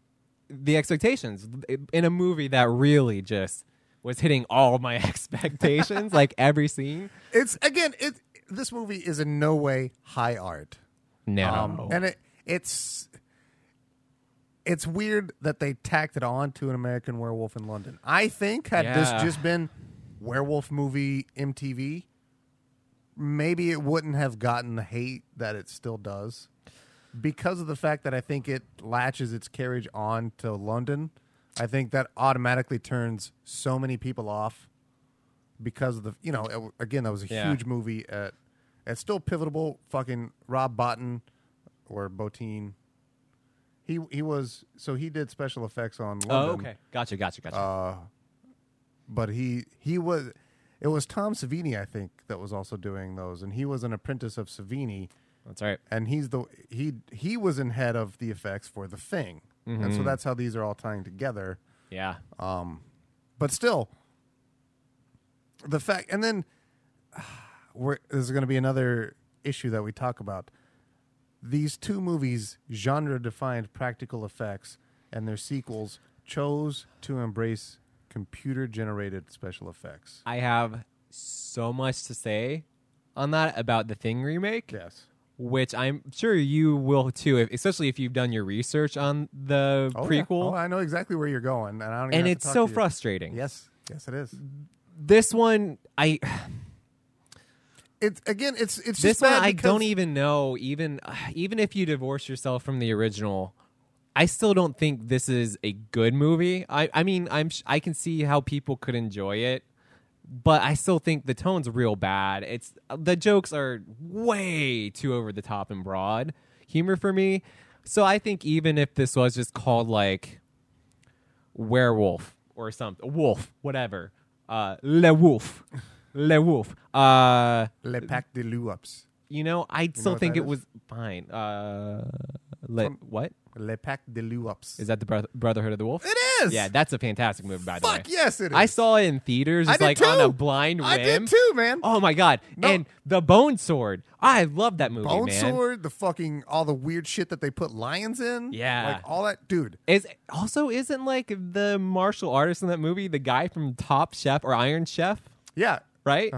Speaker 3: the expectations in a movie that really just was hitting all my expectations, every scene.
Speaker 2: This movie is in no way high art.
Speaker 3: No.
Speaker 2: And it's weird that they tacked it on to An American Werewolf in London. I think had this
Speaker 3: Yeah.
Speaker 2: just been Werewolf Movie MTV, maybe it wouldn't have gotten the hate that it still does. Because of the fact that I think it latches its carriage on to London, I think that automatically turns so many people off because of again, that was a huge movie it's still pivotal. Fucking Rob Bottin or Bottin. He did special effects on London.
Speaker 3: Oh, okay. Gotcha.
Speaker 2: But it was Tom Savini, I think, that was also doing those, and he was an apprentice of Savini.
Speaker 3: That's right.
Speaker 2: And he was in head of the effects for The Thing, and so that's how these are all tying together.
Speaker 3: Yeah.
Speaker 2: But still, the fact, and then there's going to be another issue that we talk about. These two movies, genre-defined practical effects, and their sequels chose to embrace computer-generated special effects.
Speaker 3: I have so much to say on that about the Thing remake.
Speaker 2: Yes.
Speaker 3: Which I'm sure you will too, especially if you've done your research on the prequel.
Speaker 2: Yeah. Oh, I know exactly where you're going, and I don't. Even
Speaker 3: And
Speaker 2: have
Speaker 3: it's
Speaker 2: to talk
Speaker 3: so
Speaker 2: to you.
Speaker 3: frustrating.
Speaker 2: Yes, it is.
Speaker 3: This one,
Speaker 2: It's just
Speaker 3: this one
Speaker 2: bad
Speaker 3: I
Speaker 2: because-
Speaker 3: don't even know. Even if you divorce yourself from the original, I still don't think this is a good movie. I mean, I can see how people could enjoy it, but I still think the tone's real bad. The jokes are way too over the top and broad humor for me. So I think even if this was just called Werewolf or something, Wolf, whatever, Le Wolf. Le Wolf.
Speaker 2: Le Pack de Loups.
Speaker 3: I still
Speaker 2: what
Speaker 3: think
Speaker 2: that
Speaker 3: it
Speaker 2: is?
Speaker 3: was fine. What?
Speaker 2: Le Pacte de Loups.
Speaker 3: Is that the Brotherhood of the Wolf?
Speaker 2: It is.
Speaker 3: Yeah, that's a fantastic movie, by the way.
Speaker 2: Fuck yes, it is.
Speaker 3: I saw it in theaters.
Speaker 2: I
Speaker 3: It's
Speaker 2: did
Speaker 3: like
Speaker 2: too.
Speaker 3: on a blind whim.
Speaker 2: I did too, man.
Speaker 3: Oh my god!
Speaker 2: No.
Speaker 3: And the Bone Sword. I love that movie,
Speaker 2: Bone
Speaker 3: man.
Speaker 2: Sword, the fucking all the weird shit that they put lions in.
Speaker 3: Yeah.
Speaker 2: like all that, dude.
Speaker 3: Isn't like the martial artist in that movie the guy from Top Chef or Iron Chef,
Speaker 2: Yeah,
Speaker 3: right?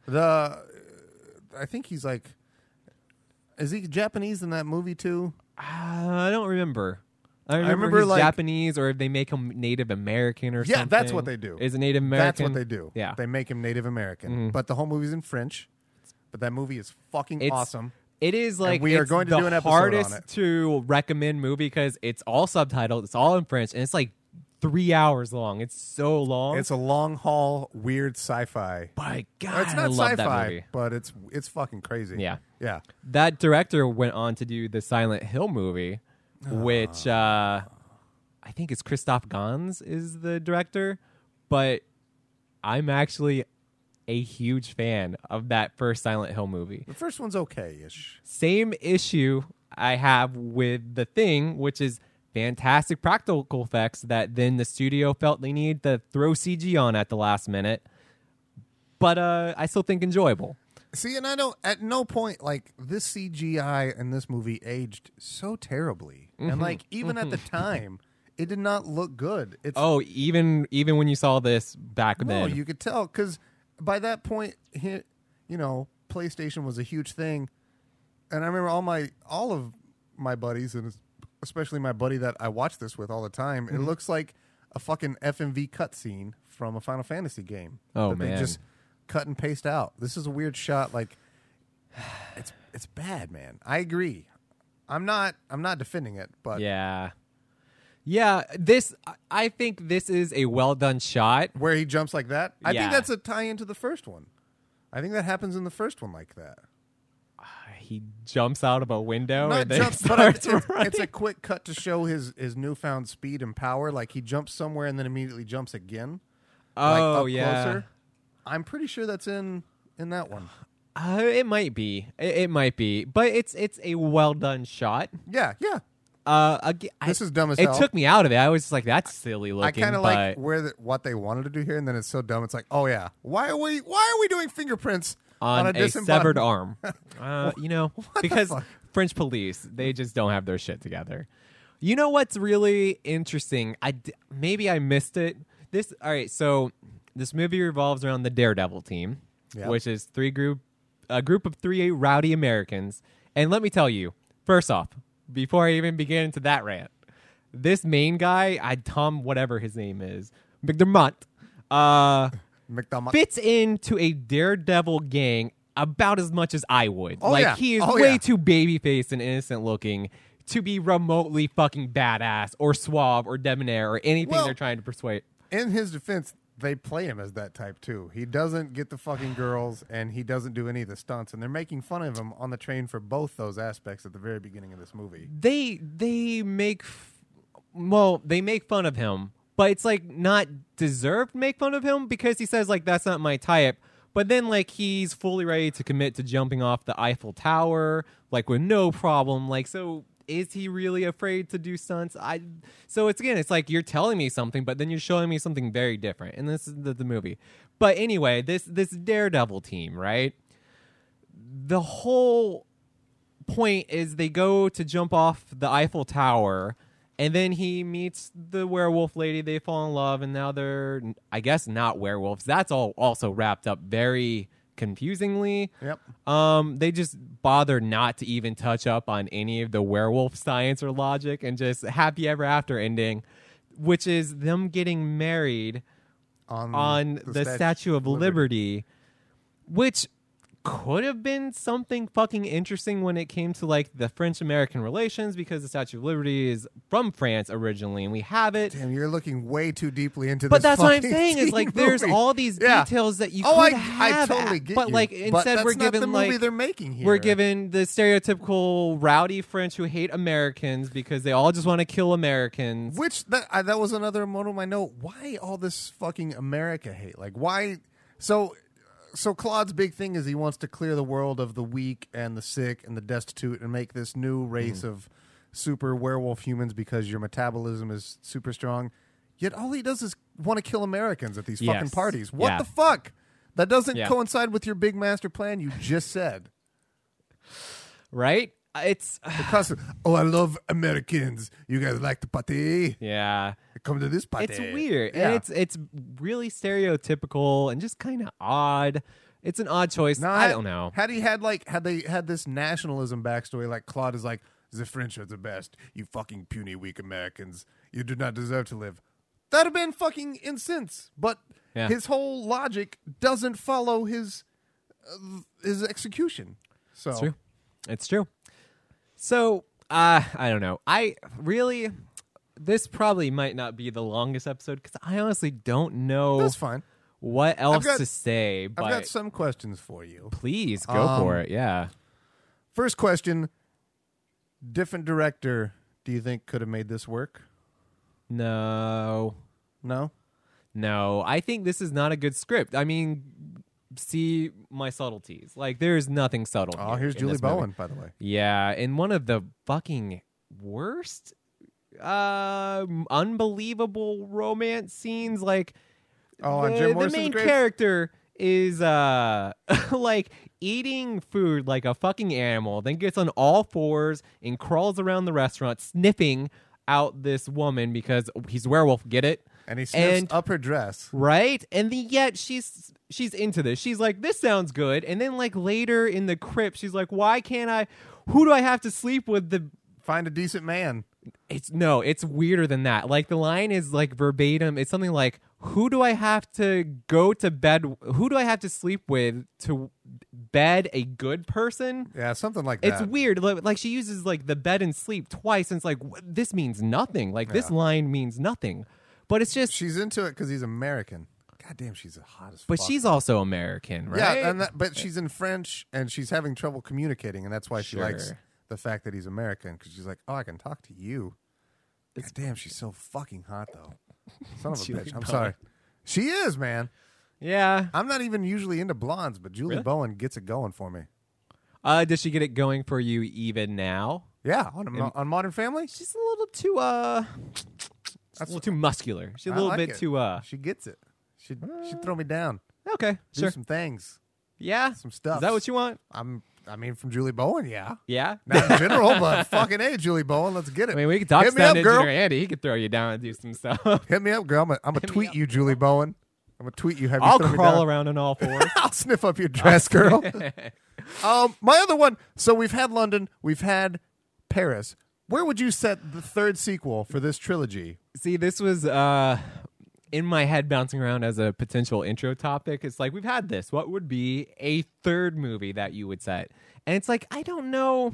Speaker 2: I think he's like, is he Japanese in that movie too?
Speaker 3: I don't remember. I remember
Speaker 2: remember,
Speaker 3: he's
Speaker 2: like-
Speaker 3: Japanese, or if they make him Native American or something.
Speaker 2: Yeah, that's what they do.
Speaker 3: Is it Native American?
Speaker 2: That's what they do.
Speaker 3: Yeah.
Speaker 2: they make him Native American, but the whole movie's in French. But that movie is fucking
Speaker 3: It's
Speaker 2: awesome.
Speaker 3: It is like
Speaker 2: we are
Speaker 3: it's
Speaker 2: going to
Speaker 3: the
Speaker 2: do an episode
Speaker 3: hardest
Speaker 2: on it.
Speaker 3: to recommend movie because it's all subtitled, it's all in French, and it's like 3 hours long. It's so long.
Speaker 2: It's a long haul, weird sci-fi.
Speaker 3: But God,
Speaker 2: Or it's
Speaker 3: I
Speaker 2: not
Speaker 3: love that
Speaker 2: sci-fi,
Speaker 3: movie.
Speaker 2: but it's fucking crazy.
Speaker 3: Yeah.
Speaker 2: yeah.
Speaker 3: That director went on to do the Silent Hill movie, which I think it's Christoph Gans is the director, but I'm actually a huge fan of that first Silent Hill movie.
Speaker 2: The first one's okay-ish.
Speaker 3: Same issue I have with The Thing, which is fantastic practical effects that then the studio felt they needed to throw CG on at the last minute, but I still think enjoyable.
Speaker 2: See, and I don't. At no point, like this CGI in this movie aged so terribly, and like even at the time, it did not look good. It's
Speaker 3: Oh, even when you saw this back
Speaker 2: no,
Speaker 3: then,
Speaker 2: you could tell because by that point, PlayStation was a huge thing, and I remember all of my buddies, and especially my buddy that I watch this with all the time. It looks like a fucking FMV cutscene from a Final Fantasy game.
Speaker 3: Oh,
Speaker 2: that
Speaker 3: man.
Speaker 2: They just cut and paste out. This is a weird shot. Like it's bad, man. I agree. I'm not defending it, but
Speaker 3: yeah. I think this is a well done shot.
Speaker 2: where he jumps like that, I
Speaker 3: Yeah.
Speaker 2: think that's a tie into the first one. I think that happens in the first one like that.
Speaker 3: He jumps out of a window
Speaker 2: Not
Speaker 3: and then
Speaker 2: jumps, but
Speaker 3: starts running.
Speaker 2: it's a quick cut to show his newfound speed and power. Like he jumps somewhere and then immediately jumps again. Like
Speaker 3: Oh
Speaker 2: up
Speaker 3: yeah.
Speaker 2: closer. I'm pretty sure that's in that one.
Speaker 3: It might be. It might be, but it's a well done shot.
Speaker 2: Yeah.
Speaker 3: Again,
Speaker 2: This is dumb as
Speaker 3: it
Speaker 2: hell.
Speaker 3: took me out of it. I was just like, "That's silly
Speaker 2: I
Speaker 3: looking."
Speaker 2: kind of
Speaker 3: but
Speaker 2: like what they wanted to do here, and then it's so dumb. It's like, oh yeah, why are we doing fingerprints
Speaker 3: on
Speaker 2: a
Speaker 3: a
Speaker 2: disembodied
Speaker 3: severed arm, because
Speaker 2: fuck?
Speaker 3: French police, they just don't have their shit together. You know what's really interesting? Maybe I missed it. All right. So this movie revolves around the Daredevil team,
Speaker 2: Yep.
Speaker 3: which is a group of 3 rowdy Americans. And let me tell you, first off, before I even begin into that rant, this main guy, Tom, whatever his name is, McDermott,
Speaker 2: McDonald.
Speaker 3: fits into a Daredevil gang about as much as I would.
Speaker 2: Oh,
Speaker 3: like
Speaker 2: yeah.
Speaker 3: he is
Speaker 2: Oh,
Speaker 3: way
Speaker 2: yeah.
Speaker 3: too babyfaced and innocent looking to be remotely fucking badass or suave or debonair or anything
Speaker 2: Well-
Speaker 3: they're trying to persuade.
Speaker 2: In his defense, they play him as that type too. He doesn't get the fucking girls, and he doesn't do any of the stunts. And they're making fun of him on the train for both those aspects at the very beginning of this movie.
Speaker 3: They make fun of him, but it's like not deserved to make fun of him because he says like that's not my type. But then like he's fully ready to commit to jumping off the Eiffel Tower like with no problem. Like so is he really afraid to do stunts? So it's like you're telling me something, but then you're showing me something very different. And this is the movie. But anyway, this Daredevil team, right? The whole point is they go to jump off the Eiffel Tower, and then he meets the werewolf lady. They fall in love, and now they're, I guess, not werewolves. That's all also wrapped up very confusingly.
Speaker 2: Yep.
Speaker 3: They just bother not to even touch up on any of the werewolf science or logic, and just happy ever after ending, which is them getting married on the Statue of Liberty, which could have been something fucking interesting when it came to like the French-American relations, because the Statue of Liberty is from France originally, and we have it.
Speaker 2: Damn, you're looking way too deeply into
Speaker 3: But
Speaker 2: this.
Speaker 3: that's what I'm
Speaker 2: fucking
Speaker 3: saying is like
Speaker 2: movie.
Speaker 3: there's all these
Speaker 2: Yeah.
Speaker 3: details that you
Speaker 2: Oh,
Speaker 3: could
Speaker 2: I
Speaker 3: have,
Speaker 2: totally get
Speaker 3: but
Speaker 2: you.
Speaker 3: like
Speaker 2: But
Speaker 3: instead
Speaker 2: that's
Speaker 3: we're
Speaker 2: not
Speaker 3: given
Speaker 2: the movie
Speaker 3: like
Speaker 2: they're making here.
Speaker 3: we're given the stereotypical rowdy French who hate Americans because they all just want to kill Americans.
Speaker 2: Which that was another one of my note. Why all this fucking America hate? Like why? So Claude's big thing is he wants to clear the world of the weak and the sick and the destitute and make this new race of super werewolf humans because your metabolism is super strong. Yet all he does is want to kill Americans at these fucking
Speaker 3: Yes.
Speaker 2: parties. What
Speaker 3: Yeah.
Speaker 2: the fuck? That doesn't
Speaker 3: Yeah.
Speaker 2: coincide with your big master plan you just said.
Speaker 3: Right? It's
Speaker 2: Because, I love Americans. You guys like the party?
Speaker 3: yeah.
Speaker 2: Come to this party.
Speaker 3: It's weird.
Speaker 2: Yeah.
Speaker 3: And it's really stereotypical and just kind of odd. It's an odd choice.
Speaker 2: No,
Speaker 3: I don't know.
Speaker 2: Had they had this nationalism backstory, like Claude is like, the French are the best. You fucking puny, weak Americans. You do not deserve to live. That'd have been fucking incense. But
Speaker 3: Yeah.
Speaker 2: his whole logic doesn't follow his execution. So
Speaker 3: It's true. It's true. So, I don't know. This probably might not be the longest episode because I honestly don't know
Speaker 2: that's fine.
Speaker 3: what else
Speaker 2: got-
Speaker 3: to say.
Speaker 2: I've
Speaker 3: But
Speaker 2: got some questions for you.
Speaker 3: please go for it. Yeah.
Speaker 2: First question: different director, do you think could have made this work?
Speaker 3: No.
Speaker 2: No.
Speaker 3: I think this is not a good script. I mean, see my subtleties. Like, there's nothing subtle.
Speaker 2: Oh,
Speaker 3: here
Speaker 2: here's
Speaker 3: in
Speaker 2: Julie
Speaker 3: this movie.
Speaker 2: Bowen, by the way.
Speaker 3: Yeah, and one of the fucking worst unbelievable romance scenes. Like,
Speaker 2: Oh, on Jim
Speaker 3: the
Speaker 2: Morrison's
Speaker 3: main
Speaker 2: grave?
Speaker 3: character is like eating food like a fucking animal, then gets on all fours and crawls around the restaurant sniffing out this woman because he's a werewolf. Get it?
Speaker 2: And he sniffs
Speaker 3: And-
Speaker 2: up her dress.
Speaker 3: Right? And yet she's into this. She's like, this sounds good. And then like later in the crypt, she's like, who do I have to sleep with?
Speaker 2: Find a decent man.
Speaker 3: It's weirder than that. Like the line is like verbatim. It's something like, who do I have to go to bed? Who do I have to sleep with to bed a good person?
Speaker 2: Yeah, something like that.
Speaker 3: It's weird. Like she uses like the bed and sleep twice. And it's like, this means nothing. Like this line means nothing. But it's just,
Speaker 2: She's into it because he's American. God damn, she's hot as
Speaker 3: but
Speaker 2: fuck.
Speaker 3: she's also American, right?
Speaker 2: Yeah, but she's in French and she's having trouble communicating, and that's why she likes
Speaker 3: Sure.
Speaker 2: the fact that he's American because she's like, oh, I can talk to you. God damn, she's so fucking hot though. Son of a
Speaker 3: Julie
Speaker 2: bitch. I'm
Speaker 3: Bowen.
Speaker 2: sorry. She is, man.
Speaker 3: Yeah.
Speaker 2: I'm not even usually into blondes, but Julie
Speaker 3: Really?
Speaker 2: Bowen gets it going for me.
Speaker 3: Does she get it going for you even now?
Speaker 2: Yeah, on Modern Family,
Speaker 3: She's a little too she's a little too muscular. She's a
Speaker 2: I
Speaker 3: little
Speaker 2: like
Speaker 3: bit
Speaker 2: it.
Speaker 3: too
Speaker 2: She gets it. She'd throw me down.
Speaker 3: okay,
Speaker 2: Do
Speaker 3: sure.
Speaker 2: some things.
Speaker 3: Yeah.
Speaker 2: some stuff.
Speaker 3: Is that what you want?
Speaker 2: I mean, from Julie Bowen, yeah.
Speaker 3: Yeah.
Speaker 2: Not in general, but fucking hey, Julie Bowen, let's get it.
Speaker 3: I mean, we could talk
Speaker 2: Hit me
Speaker 3: Stunt
Speaker 2: up, girl.
Speaker 3: Engineer Andy. He could throw you down and do some stuff.
Speaker 2: Hit me up, girl. I'm gonna tweet you, Julie Bowen. I'm gonna tweet you. Have you
Speaker 3: I'll
Speaker 2: throw me
Speaker 3: crawl
Speaker 2: down?
Speaker 3: around on all fours.
Speaker 2: I'll sniff up your dress, girl. My other one. So we've had London, we've had Paris. Where would you set the third sequel for this trilogy?
Speaker 3: See, this was in my head bouncing around as a potential intro topic. It's like, we've had this. What would be a third movie that you would set? And it's like, I don't know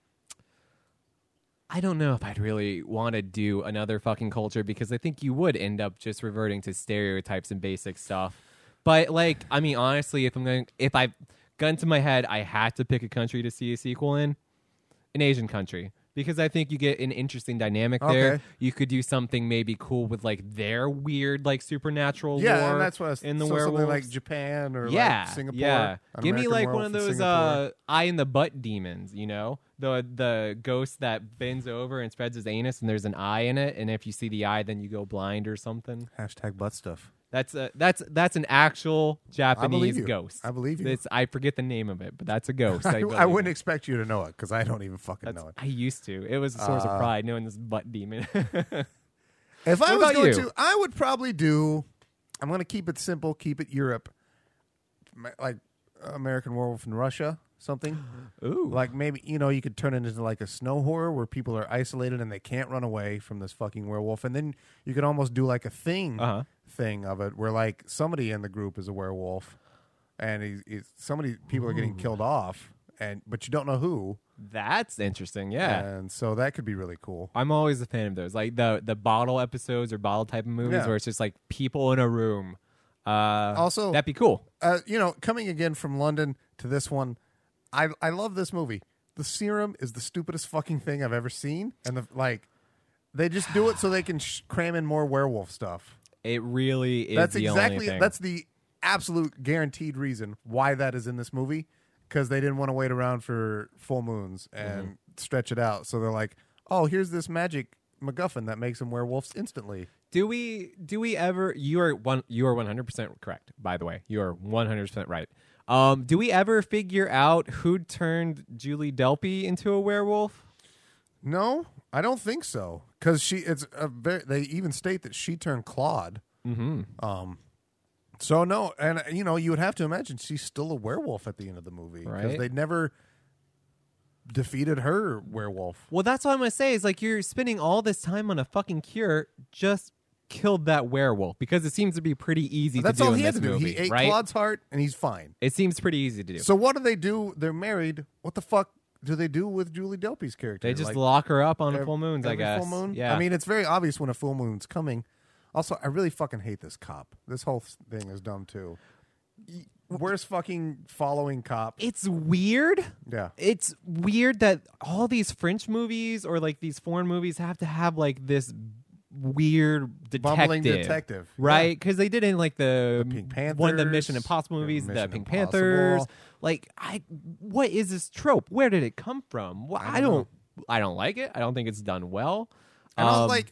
Speaker 3: if I'd really want to do another fucking culture because I think you would end up just reverting to stereotypes and basic stuff. But like, I mean, honestly, if I've gun to my head, I had to pick a country to see a sequel in, an Asian country. Because I think you get an interesting dynamic there.
Speaker 2: Okay.
Speaker 3: You could do something maybe cool with like their weird like supernatural
Speaker 2: Yeah,
Speaker 3: lore
Speaker 2: and that's what I was,
Speaker 3: in the
Speaker 2: so
Speaker 3: werewolves.
Speaker 2: something like Japan or
Speaker 3: Yeah,
Speaker 2: like Singapore.
Speaker 3: yeah.
Speaker 2: an
Speaker 3: Give me
Speaker 2: American
Speaker 3: like one
Speaker 2: werewolf
Speaker 3: of
Speaker 2: in
Speaker 3: those
Speaker 2: Singapore.
Speaker 3: eye in the butt demons. You know, the ghost that bends over and spreads his anus, and there's an eye in it, and if you see the eye, then you go blind or something.
Speaker 2: Hashtag butt stuff.
Speaker 3: That's an actual Japanese
Speaker 2: you.
Speaker 3: ghost.
Speaker 2: I believe you.
Speaker 3: I forget the name of it, but that's a ghost.
Speaker 2: I
Speaker 3: believe
Speaker 2: wouldn't
Speaker 3: it.
Speaker 2: expect you to know it because I don't even fucking know it.
Speaker 3: I used to. It was a source of pride knowing this butt demon.
Speaker 2: If I
Speaker 3: What
Speaker 2: was
Speaker 3: about
Speaker 2: going
Speaker 3: you?
Speaker 2: to, I would probably do. I'm going to keep it simple, keep it Europe, like American Werewolf in Russia, something.
Speaker 3: Ooh.
Speaker 2: Like maybe you could turn it into like a snow horror where people are isolated and they can't run away from this fucking werewolf, and then you could almost do like a thing of it where like somebody in the group is a werewolf, and people are getting killed off, but you don't know who.
Speaker 3: That's interesting. Yeah.
Speaker 2: And so that could be really cool.
Speaker 3: I'm always a fan of those, like the bottle episodes or bottle type of movies
Speaker 2: Yeah.
Speaker 3: where it's just like people in a room.
Speaker 2: Also,
Speaker 3: that'd be cool.
Speaker 2: Coming again from London to this one, I love this movie. The serum is the stupidest fucking thing I've ever seen, and they just do it so they can cram in more werewolf stuff.
Speaker 3: It really is.
Speaker 2: That's
Speaker 3: the
Speaker 2: exactly
Speaker 3: only thing.
Speaker 2: that's the absolute guaranteed reason why that is in this movie, because they didn't want to wait around for full moons and stretch it out. So they're like, oh, here's this magic MacGuffin that makes them werewolves instantly.
Speaker 3: Do we ever? You are 100% correct. By the way, you are 100% right. Do we ever figure out who turned Julie Delpy into a werewolf?
Speaker 2: No, I don't think so. Because they even state that she turned Claude.
Speaker 3: Mm-hmm.
Speaker 2: So no, and you would have to imagine she's still a werewolf at the end of the movie because
Speaker 3: Right.
Speaker 2: they never defeated her werewolf.
Speaker 3: Well, that's what I'm gonna say. Is like you're spending all this time on a fucking cure, just killed that werewolf because it seems to be pretty easy
Speaker 2: That's
Speaker 3: to do
Speaker 2: all
Speaker 3: in
Speaker 2: he had
Speaker 3: this
Speaker 2: to do.
Speaker 3: movie,
Speaker 2: He ate
Speaker 3: right?
Speaker 2: Claude's heart, and he's fine.
Speaker 3: It seems pretty easy to do.
Speaker 2: So what do they do? They're married. What the fuck do they do with Julie Delpy's character?
Speaker 3: They just
Speaker 2: Like,
Speaker 3: lock her up on
Speaker 2: every-
Speaker 3: full moons, I
Speaker 2: every
Speaker 3: guess.
Speaker 2: Full moon?
Speaker 3: Yeah.
Speaker 2: I mean, it's very obvious when a full moon's coming. Also, I really fucking hate this cop. This whole thing is dumb too. Worst fucking following cop.
Speaker 3: it's weird.
Speaker 2: Yeah.
Speaker 3: It's weird that all these French movies or like these foreign movies have to have like this weird detective,
Speaker 2: Bumbling detective.
Speaker 3: right? Because they did in like the
Speaker 2: Pink Panthers,
Speaker 3: one of the Mission Impossible movies, the
Speaker 2: Mission
Speaker 3: Pink
Speaker 2: Impossible.
Speaker 3: Panthers. Like, what is this trope? Where did it come from? Well, I don't like it. I don't think it's done well.
Speaker 2: And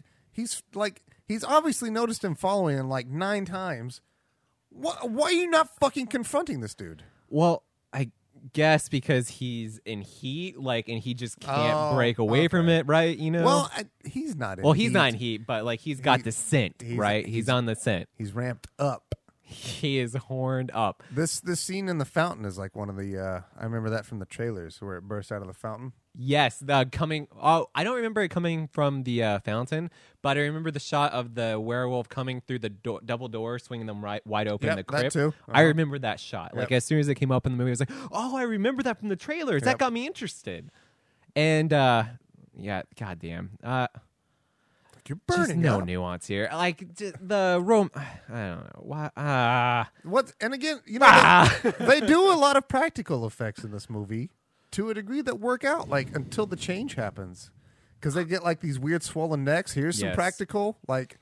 Speaker 2: he's obviously noticed him following him like 9 times. Why are you not fucking confronting this dude?
Speaker 3: Well, I guess because he's in heat, like, and he just can't
Speaker 2: Oh,
Speaker 3: break away from
Speaker 2: okay.
Speaker 3: it, right? You know.
Speaker 2: Well, he's not in
Speaker 3: well, he's
Speaker 2: heat.
Speaker 3: not in heat, but like he's got the scent, right? He's on the scent.
Speaker 2: He's ramped up.
Speaker 3: He is horned up.
Speaker 2: This scene in the fountain is like one of the I remember that from the trailers where it bursts out of the fountain.
Speaker 3: Yes, the coming. Oh, I don't remember it coming from the fountain, but I remember the shot of the werewolf coming through the double door, swinging them wide open in
Speaker 2: Yep,
Speaker 3: the
Speaker 2: that
Speaker 3: crypt.
Speaker 2: too.
Speaker 3: I remember that shot. Like
Speaker 2: Yep.
Speaker 3: as soon as it came up in the movie, I was like, "Oh, I remember that from the trailers." That
Speaker 2: Yep.
Speaker 3: got me interested. And yeah, goddamn.
Speaker 2: You're
Speaker 3: Just
Speaker 2: burning
Speaker 3: no
Speaker 2: up.
Speaker 3: nuance here. Like the Rome. I don't know. Why?
Speaker 2: What? And again, they do a lot of practical effects in this movie to a degree that work out, like until the change happens, because they get like these weird swollen necks. Here's some
Speaker 3: Yes.
Speaker 2: practical, like.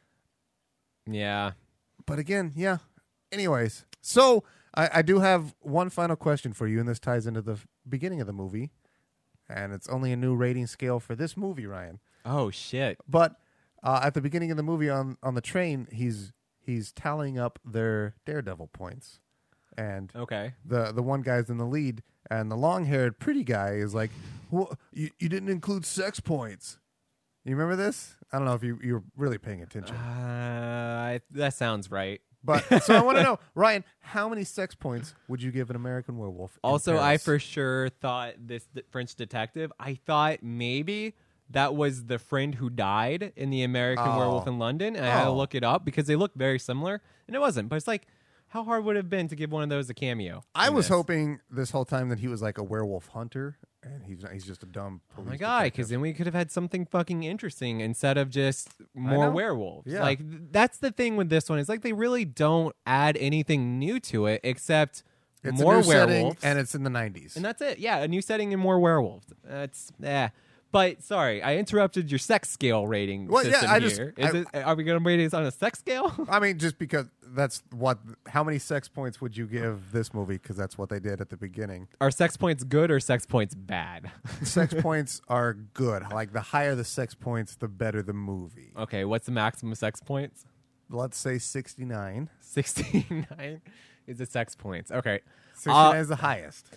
Speaker 3: Yeah.
Speaker 2: But again, yeah. Anyways, so I do have one final question for you, and this ties into the beginning of the movie, and it's only a new rating scale for this movie, Ryan.
Speaker 3: Oh shit.
Speaker 2: But at the beginning of the movie on the train, he's tallying up their Daredevil points, and
Speaker 3: Okay.
Speaker 2: the one guy's in the lead, and the long-haired pretty guy is like, well, you didn't include sex points. You remember this? I don't know if you were really paying attention.
Speaker 3: That sounds right.
Speaker 2: But so I want to know, Ryan, how many sex points would you give an American Werewolf? in
Speaker 3: Also, I
Speaker 2: Paris?
Speaker 3: for sure thought this French detective. I thought maybe that was the friend who died in the American
Speaker 2: Oh.
Speaker 3: Werewolf in London, and I had to
Speaker 2: Oh.
Speaker 3: look it up because they look very similar, and it wasn't. But it's like, how hard would it have been to give one of those a cameo?
Speaker 2: I
Speaker 3: in
Speaker 2: was
Speaker 3: this?
Speaker 2: hoping this whole time that he was like a werewolf hunter, and he's just a dumb police
Speaker 3: Oh my god!
Speaker 2: detective.
Speaker 3: Because then we could have had something fucking interesting instead of just more
Speaker 2: know.
Speaker 3: werewolves.
Speaker 2: Yeah.
Speaker 3: Like that's the thing with this one. It's like they really don't add anything new to it except
Speaker 2: It's
Speaker 3: more
Speaker 2: a new setting,
Speaker 3: werewolves,
Speaker 2: and it's in the 90s.
Speaker 3: and that's it. Yeah, a new setting and more werewolves. That's But sorry, I interrupted your sex scale rating
Speaker 2: Well, yeah,
Speaker 3: system
Speaker 2: I just-
Speaker 3: here.
Speaker 2: I-
Speaker 3: Are we going to rate it on a sex scale?
Speaker 2: I mean, just because that's how many sex points would you give this movie? Because that's what they did at the beginning.
Speaker 3: Are sex points good or sex points bad?
Speaker 2: Sex points are good. Like the higher the sex points, the better the movie.
Speaker 3: Okay, what's the maximum sex points?
Speaker 2: Let's say 69.
Speaker 3: 69 is the sex points. Okay.
Speaker 2: 69 is the highest.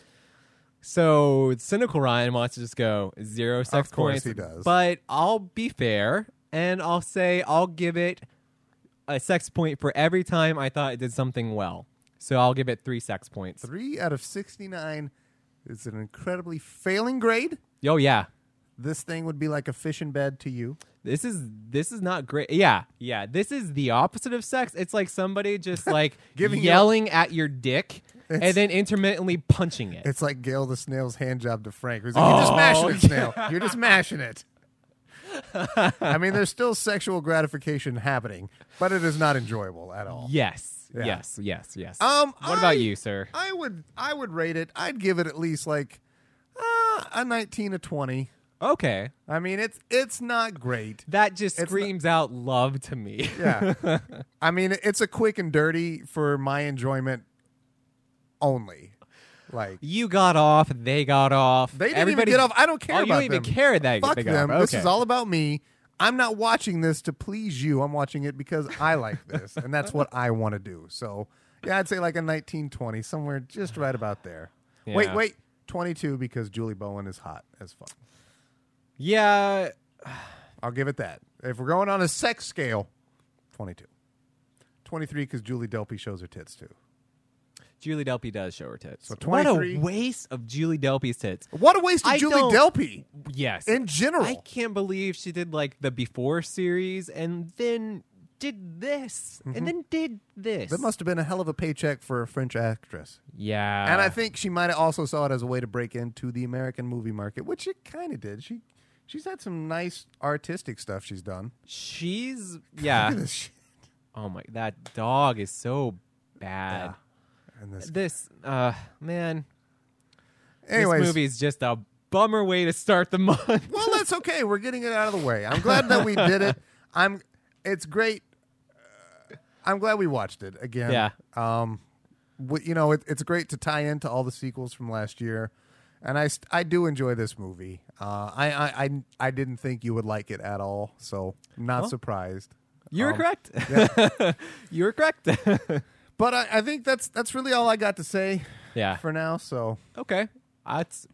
Speaker 3: So cynical Ryan wants to just go 0 sex
Speaker 2: Of course
Speaker 3: points.
Speaker 2: he does.
Speaker 3: But I'll be fair and I'll say I'll give it a sex point for every time I thought it did something well. So I'll give it 3 sex points.
Speaker 2: 3 out of 69 is an incredibly failing grade.
Speaker 3: Oh yeah.
Speaker 2: This thing would be like a fish in bed to you.
Speaker 3: This is not great. Yeah. This is the opposite of sex. It's like somebody just like
Speaker 2: Giving you-
Speaker 3: yelling at your dick and then intermittently punching it.
Speaker 2: It's like Gail the Snail's hand job to Frank. He's like, You're just mashing it, Snail. You're just mashing it. I mean, there's still sexual gratification happening, but it is not enjoyable at all.
Speaker 3: Yes.
Speaker 2: Yeah.
Speaker 3: Yes.
Speaker 2: What
Speaker 3: about you, sir?
Speaker 2: I would rate it. I'd give it at least like a 19 to 20.
Speaker 3: Okay.
Speaker 2: I mean, it's not great.
Speaker 3: That just
Speaker 2: It's
Speaker 3: screams out love to me.
Speaker 2: Yeah. I mean, it's a quick and dirty for my enjoyment only. Like,
Speaker 3: You got off. They got off.
Speaker 2: they didn't
Speaker 3: Everybody,
Speaker 2: even get off. I don't care
Speaker 3: Oh,
Speaker 2: about
Speaker 3: you don't even
Speaker 2: them.
Speaker 3: care that
Speaker 2: Fuck
Speaker 3: they got
Speaker 2: them.
Speaker 3: off.
Speaker 2: This
Speaker 3: Okay.
Speaker 2: is all about me. I'm not watching this to please you. I'm watching it because I like this, and that's what I want to do. So, yeah, I'd say like a 1920, somewhere just right about there.
Speaker 3: Yeah.
Speaker 2: Wait, 22 because Julie Bowen is hot as fuck.
Speaker 3: Yeah.
Speaker 2: I'll give it that. If we're going on a sex scale, 22. 23 because Julie Delpy shows her tits too.
Speaker 3: Julie Delpy does show her tits.
Speaker 2: So
Speaker 3: what
Speaker 2: 23.
Speaker 3: a waste of Julie Delpy's tits.
Speaker 2: What a waste of
Speaker 3: I
Speaker 2: Julie
Speaker 3: don't-
Speaker 2: Delpy
Speaker 3: Yes.
Speaker 2: in general.
Speaker 3: I can't believe she did like the Before series and then did this and then did this.
Speaker 2: That must have been a hell of a paycheck for a French actress.
Speaker 3: Yeah.
Speaker 2: And I think she might have also saw it as a way to break into the American movie market, which it kind of did. She's had some nice artistic stuff she's done.
Speaker 3: she's
Speaker 2: Look
Speaker 3: yeah.
Speaker 2: at this shit.
Speaker 3: Oh my, that dog is so bad.
Speaker 2: And this.
Speaker 3: This man,
Speaker 2: Anyways,
Speaker 3: this movie is just a bummer way to start the month.
Speaker 2: well, that's okay. We're getting it out of the way. I'm glad that we did it. It's great. I'm glad we watched it again.
Speaker 3: Yeah.
Speaker 2: It's great to tie into all the sequels from last year, and I do enjoy this movie. I didn't think you would like it at all, so I'm not surprised.
Speaker 3: You were correct.
Speaker 2: Yeah.
Speaker 3: You were correct.
Speaker 2: But I think that's really all I got to say
Speaker 3: Yeah.
Speaker 2: for now. So
Speaker 3: Okay. That's,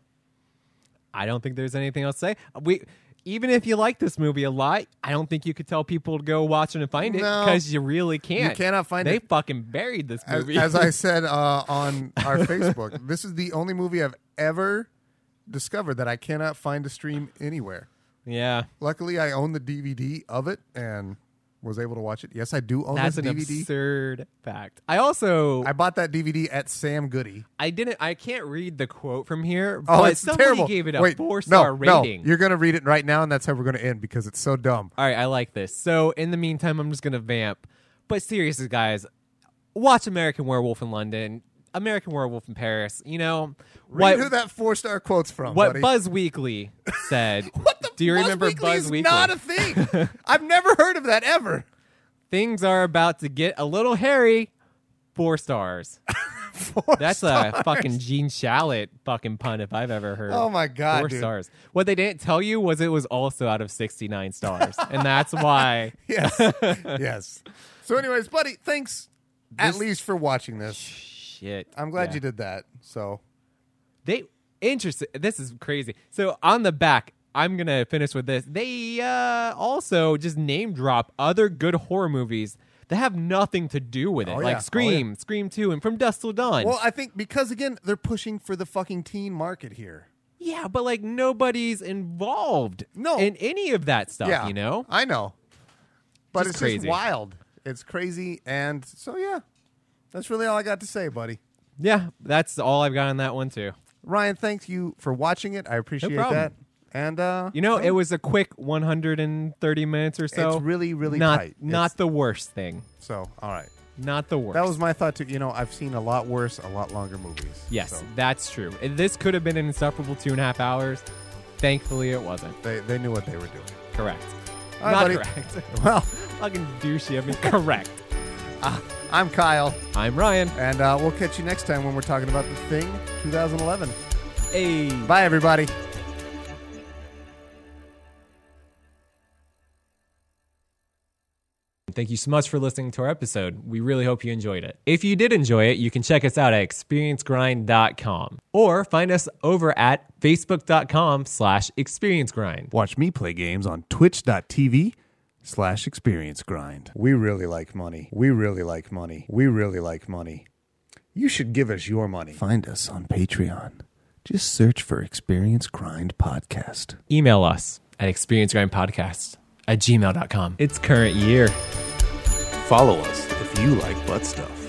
Speaker 3: I don't think there's anything else to say. Even if you like this movie a lot, I don't think you could tell people to go watch it and find it
Speaker 2: No.
Speaker 3: because you really can't.
Speaker 2: You cannot find
Speaker 3: They
Speaker 2: it.
Speaker 3: fucking buried this movie.
Speaker 2: as I said on our Facebook, this is the only movie I've ever discovered that I cannot find to stream anywhere.
Speaker 3: yeah.
Speaker 2: Luckily, I own the DVD of it and was able to watch it. Yes, I do own
Speaker 3: That's
Speaker 2: this
Speaker 3: an
Speaker 2: DVD.
Speaker 3: absurd fact. I also
Speaker 2: I bought that DVD at Sam Goody.
Speaker 3: I can't read the quote from here,
Speaker 2: Oh,
Speaker 3: but
Speaker 2: it's
Speaker 3: somebody
Speaker 2: terrible.
Speaker 3: gave it a
Speaker 2: Wait,
Speaker 3: 4-star rating.
Speaker 2: No, you're going to read it right now, and that's how we're going to end because it's so dumb.
Speaker 3: All right, I like this. So in the meantime, I'm just going to vamp. But seriously, guys, watch American Werewolf in London, American Werewolf in Paris.
Speaker 2: Read who that 4-star quote's from,
Speaker 3: what
Speaker 2: buddy.
Speaker 3: Buzz Weekly said.
Speaker 2: What the
Speaker 3: Do you
Speaker 2: Buzz
Speaker 3: remember
Speaker 2: Weekly
Speaker 3: Buzz
Speaker 2: is
Speaker 3: Weekly?
Speaker 2: not a thing. I've never heard of that ever.
Speaker 3: Things are about to get a little hairy. 4 stars.
Speaker 2: 4
Speaker 3: That's
Speaker 2: stars.
Speaker 3: a fucking Gene Shalit fucking pun if I've ever heard.
Speaker 2: Oh my God,
Speaker 3: 4
Speaker 2: dude.
Speaker 3: stars. What they didn't tell you was it was also out of 69 stars, and that's why.
Speaker 2: Yes. Yes. So anyways, buddy, thanks at
Speaker 3: This-
Speaker 2: least for watching this.
Speaker 3: Shit.
Speaker 2: I'm glad
Speaker 3: Yeah.
Speaker 2: you did that. So
Speaker 3: Interesting. This is crazy. So on the back, I'm gonna finish with this. They also just name drop other good horror movies that have nothing to do with it,
Speaker 2: Oh,
Speaker 3: like
Speaker 2: yeah.
Speaker 3: Scream, Scream 2, and From Dusk Till Dawn.
Speaker 2: well, I think because again, they're pushing for the fucking teen market here.
Speaker 3: yeah, but like nobody's involved
Speaker 2: No.
Speaker 3: in any of that stuff.
Speaker 2: Yeah.
Speaker 3: I
Speaker 2: I know. But
Speaker 3: Just
Speaker 2: it's
Speaker 3: crazy.
Speaker 2: just wild. It's crazy, and so yeah. That's really all I got to say, buddy.
Speaker 3: Yeah, that's all I've got on that one too.
Speaker 2: Ryan, thank you for watching it. I appreciate
Speaker 3: problem.
Speaker 2: that. And
Speaker 3: It was a quick 130 minutes or so.
Speaker 2: it's really, really
Speaker 3: not
Speaker 2: tight.
Speaker 3: not
Speaker 2: It's-
Speaker 3: the worst thing.
Speaker 2: so all right.
Speaker 3: Not the worst.
Speaker 2: That was my thought too. I've seen a lot worse, a lot longer movies.
Speaker 3: yes,
Speaker 2: So
Speaker 3: that's true. And this could have been an insufferable 2.5 hours. Thankfully, it wasn't.
Speaker 2: they knew what they were doing.
Speaker 3: Correct.
Speaker 2: All right,
Speaker 3: Not
Speaker 2: buddy.
Speaker 3: correct.
Speaker 2: Well,
Speaker 3: Fucking douchey. I mean, correct.
Speaker 2: I'm Kyle,
Speaker 3: I'm Ryan.
Speaker 2: and we'll catch you next time when we're talking about The Thing 2011.
Speaker 3: Hey.
Speaker 2: Bye, everybody.
Speaker 3: Thank you so much for listening to our episode. We really hope you enjoyed it. If you did enjoy it, you can check us out at experiencegrind.com or find us over at facebook.com/experiencegrind.
Speaker 2: Watch me play games on twitch.tv/experiencegrind. We really like money. We really like money. We really like money. You should give us your money. Find us on Patreon. Just search for Experience Grind Podcast.
Speaker 3: Email us at experiencegrindpodcast@gmail.com. It's current year.
Speaker 2: Follow us if you like butt stuff.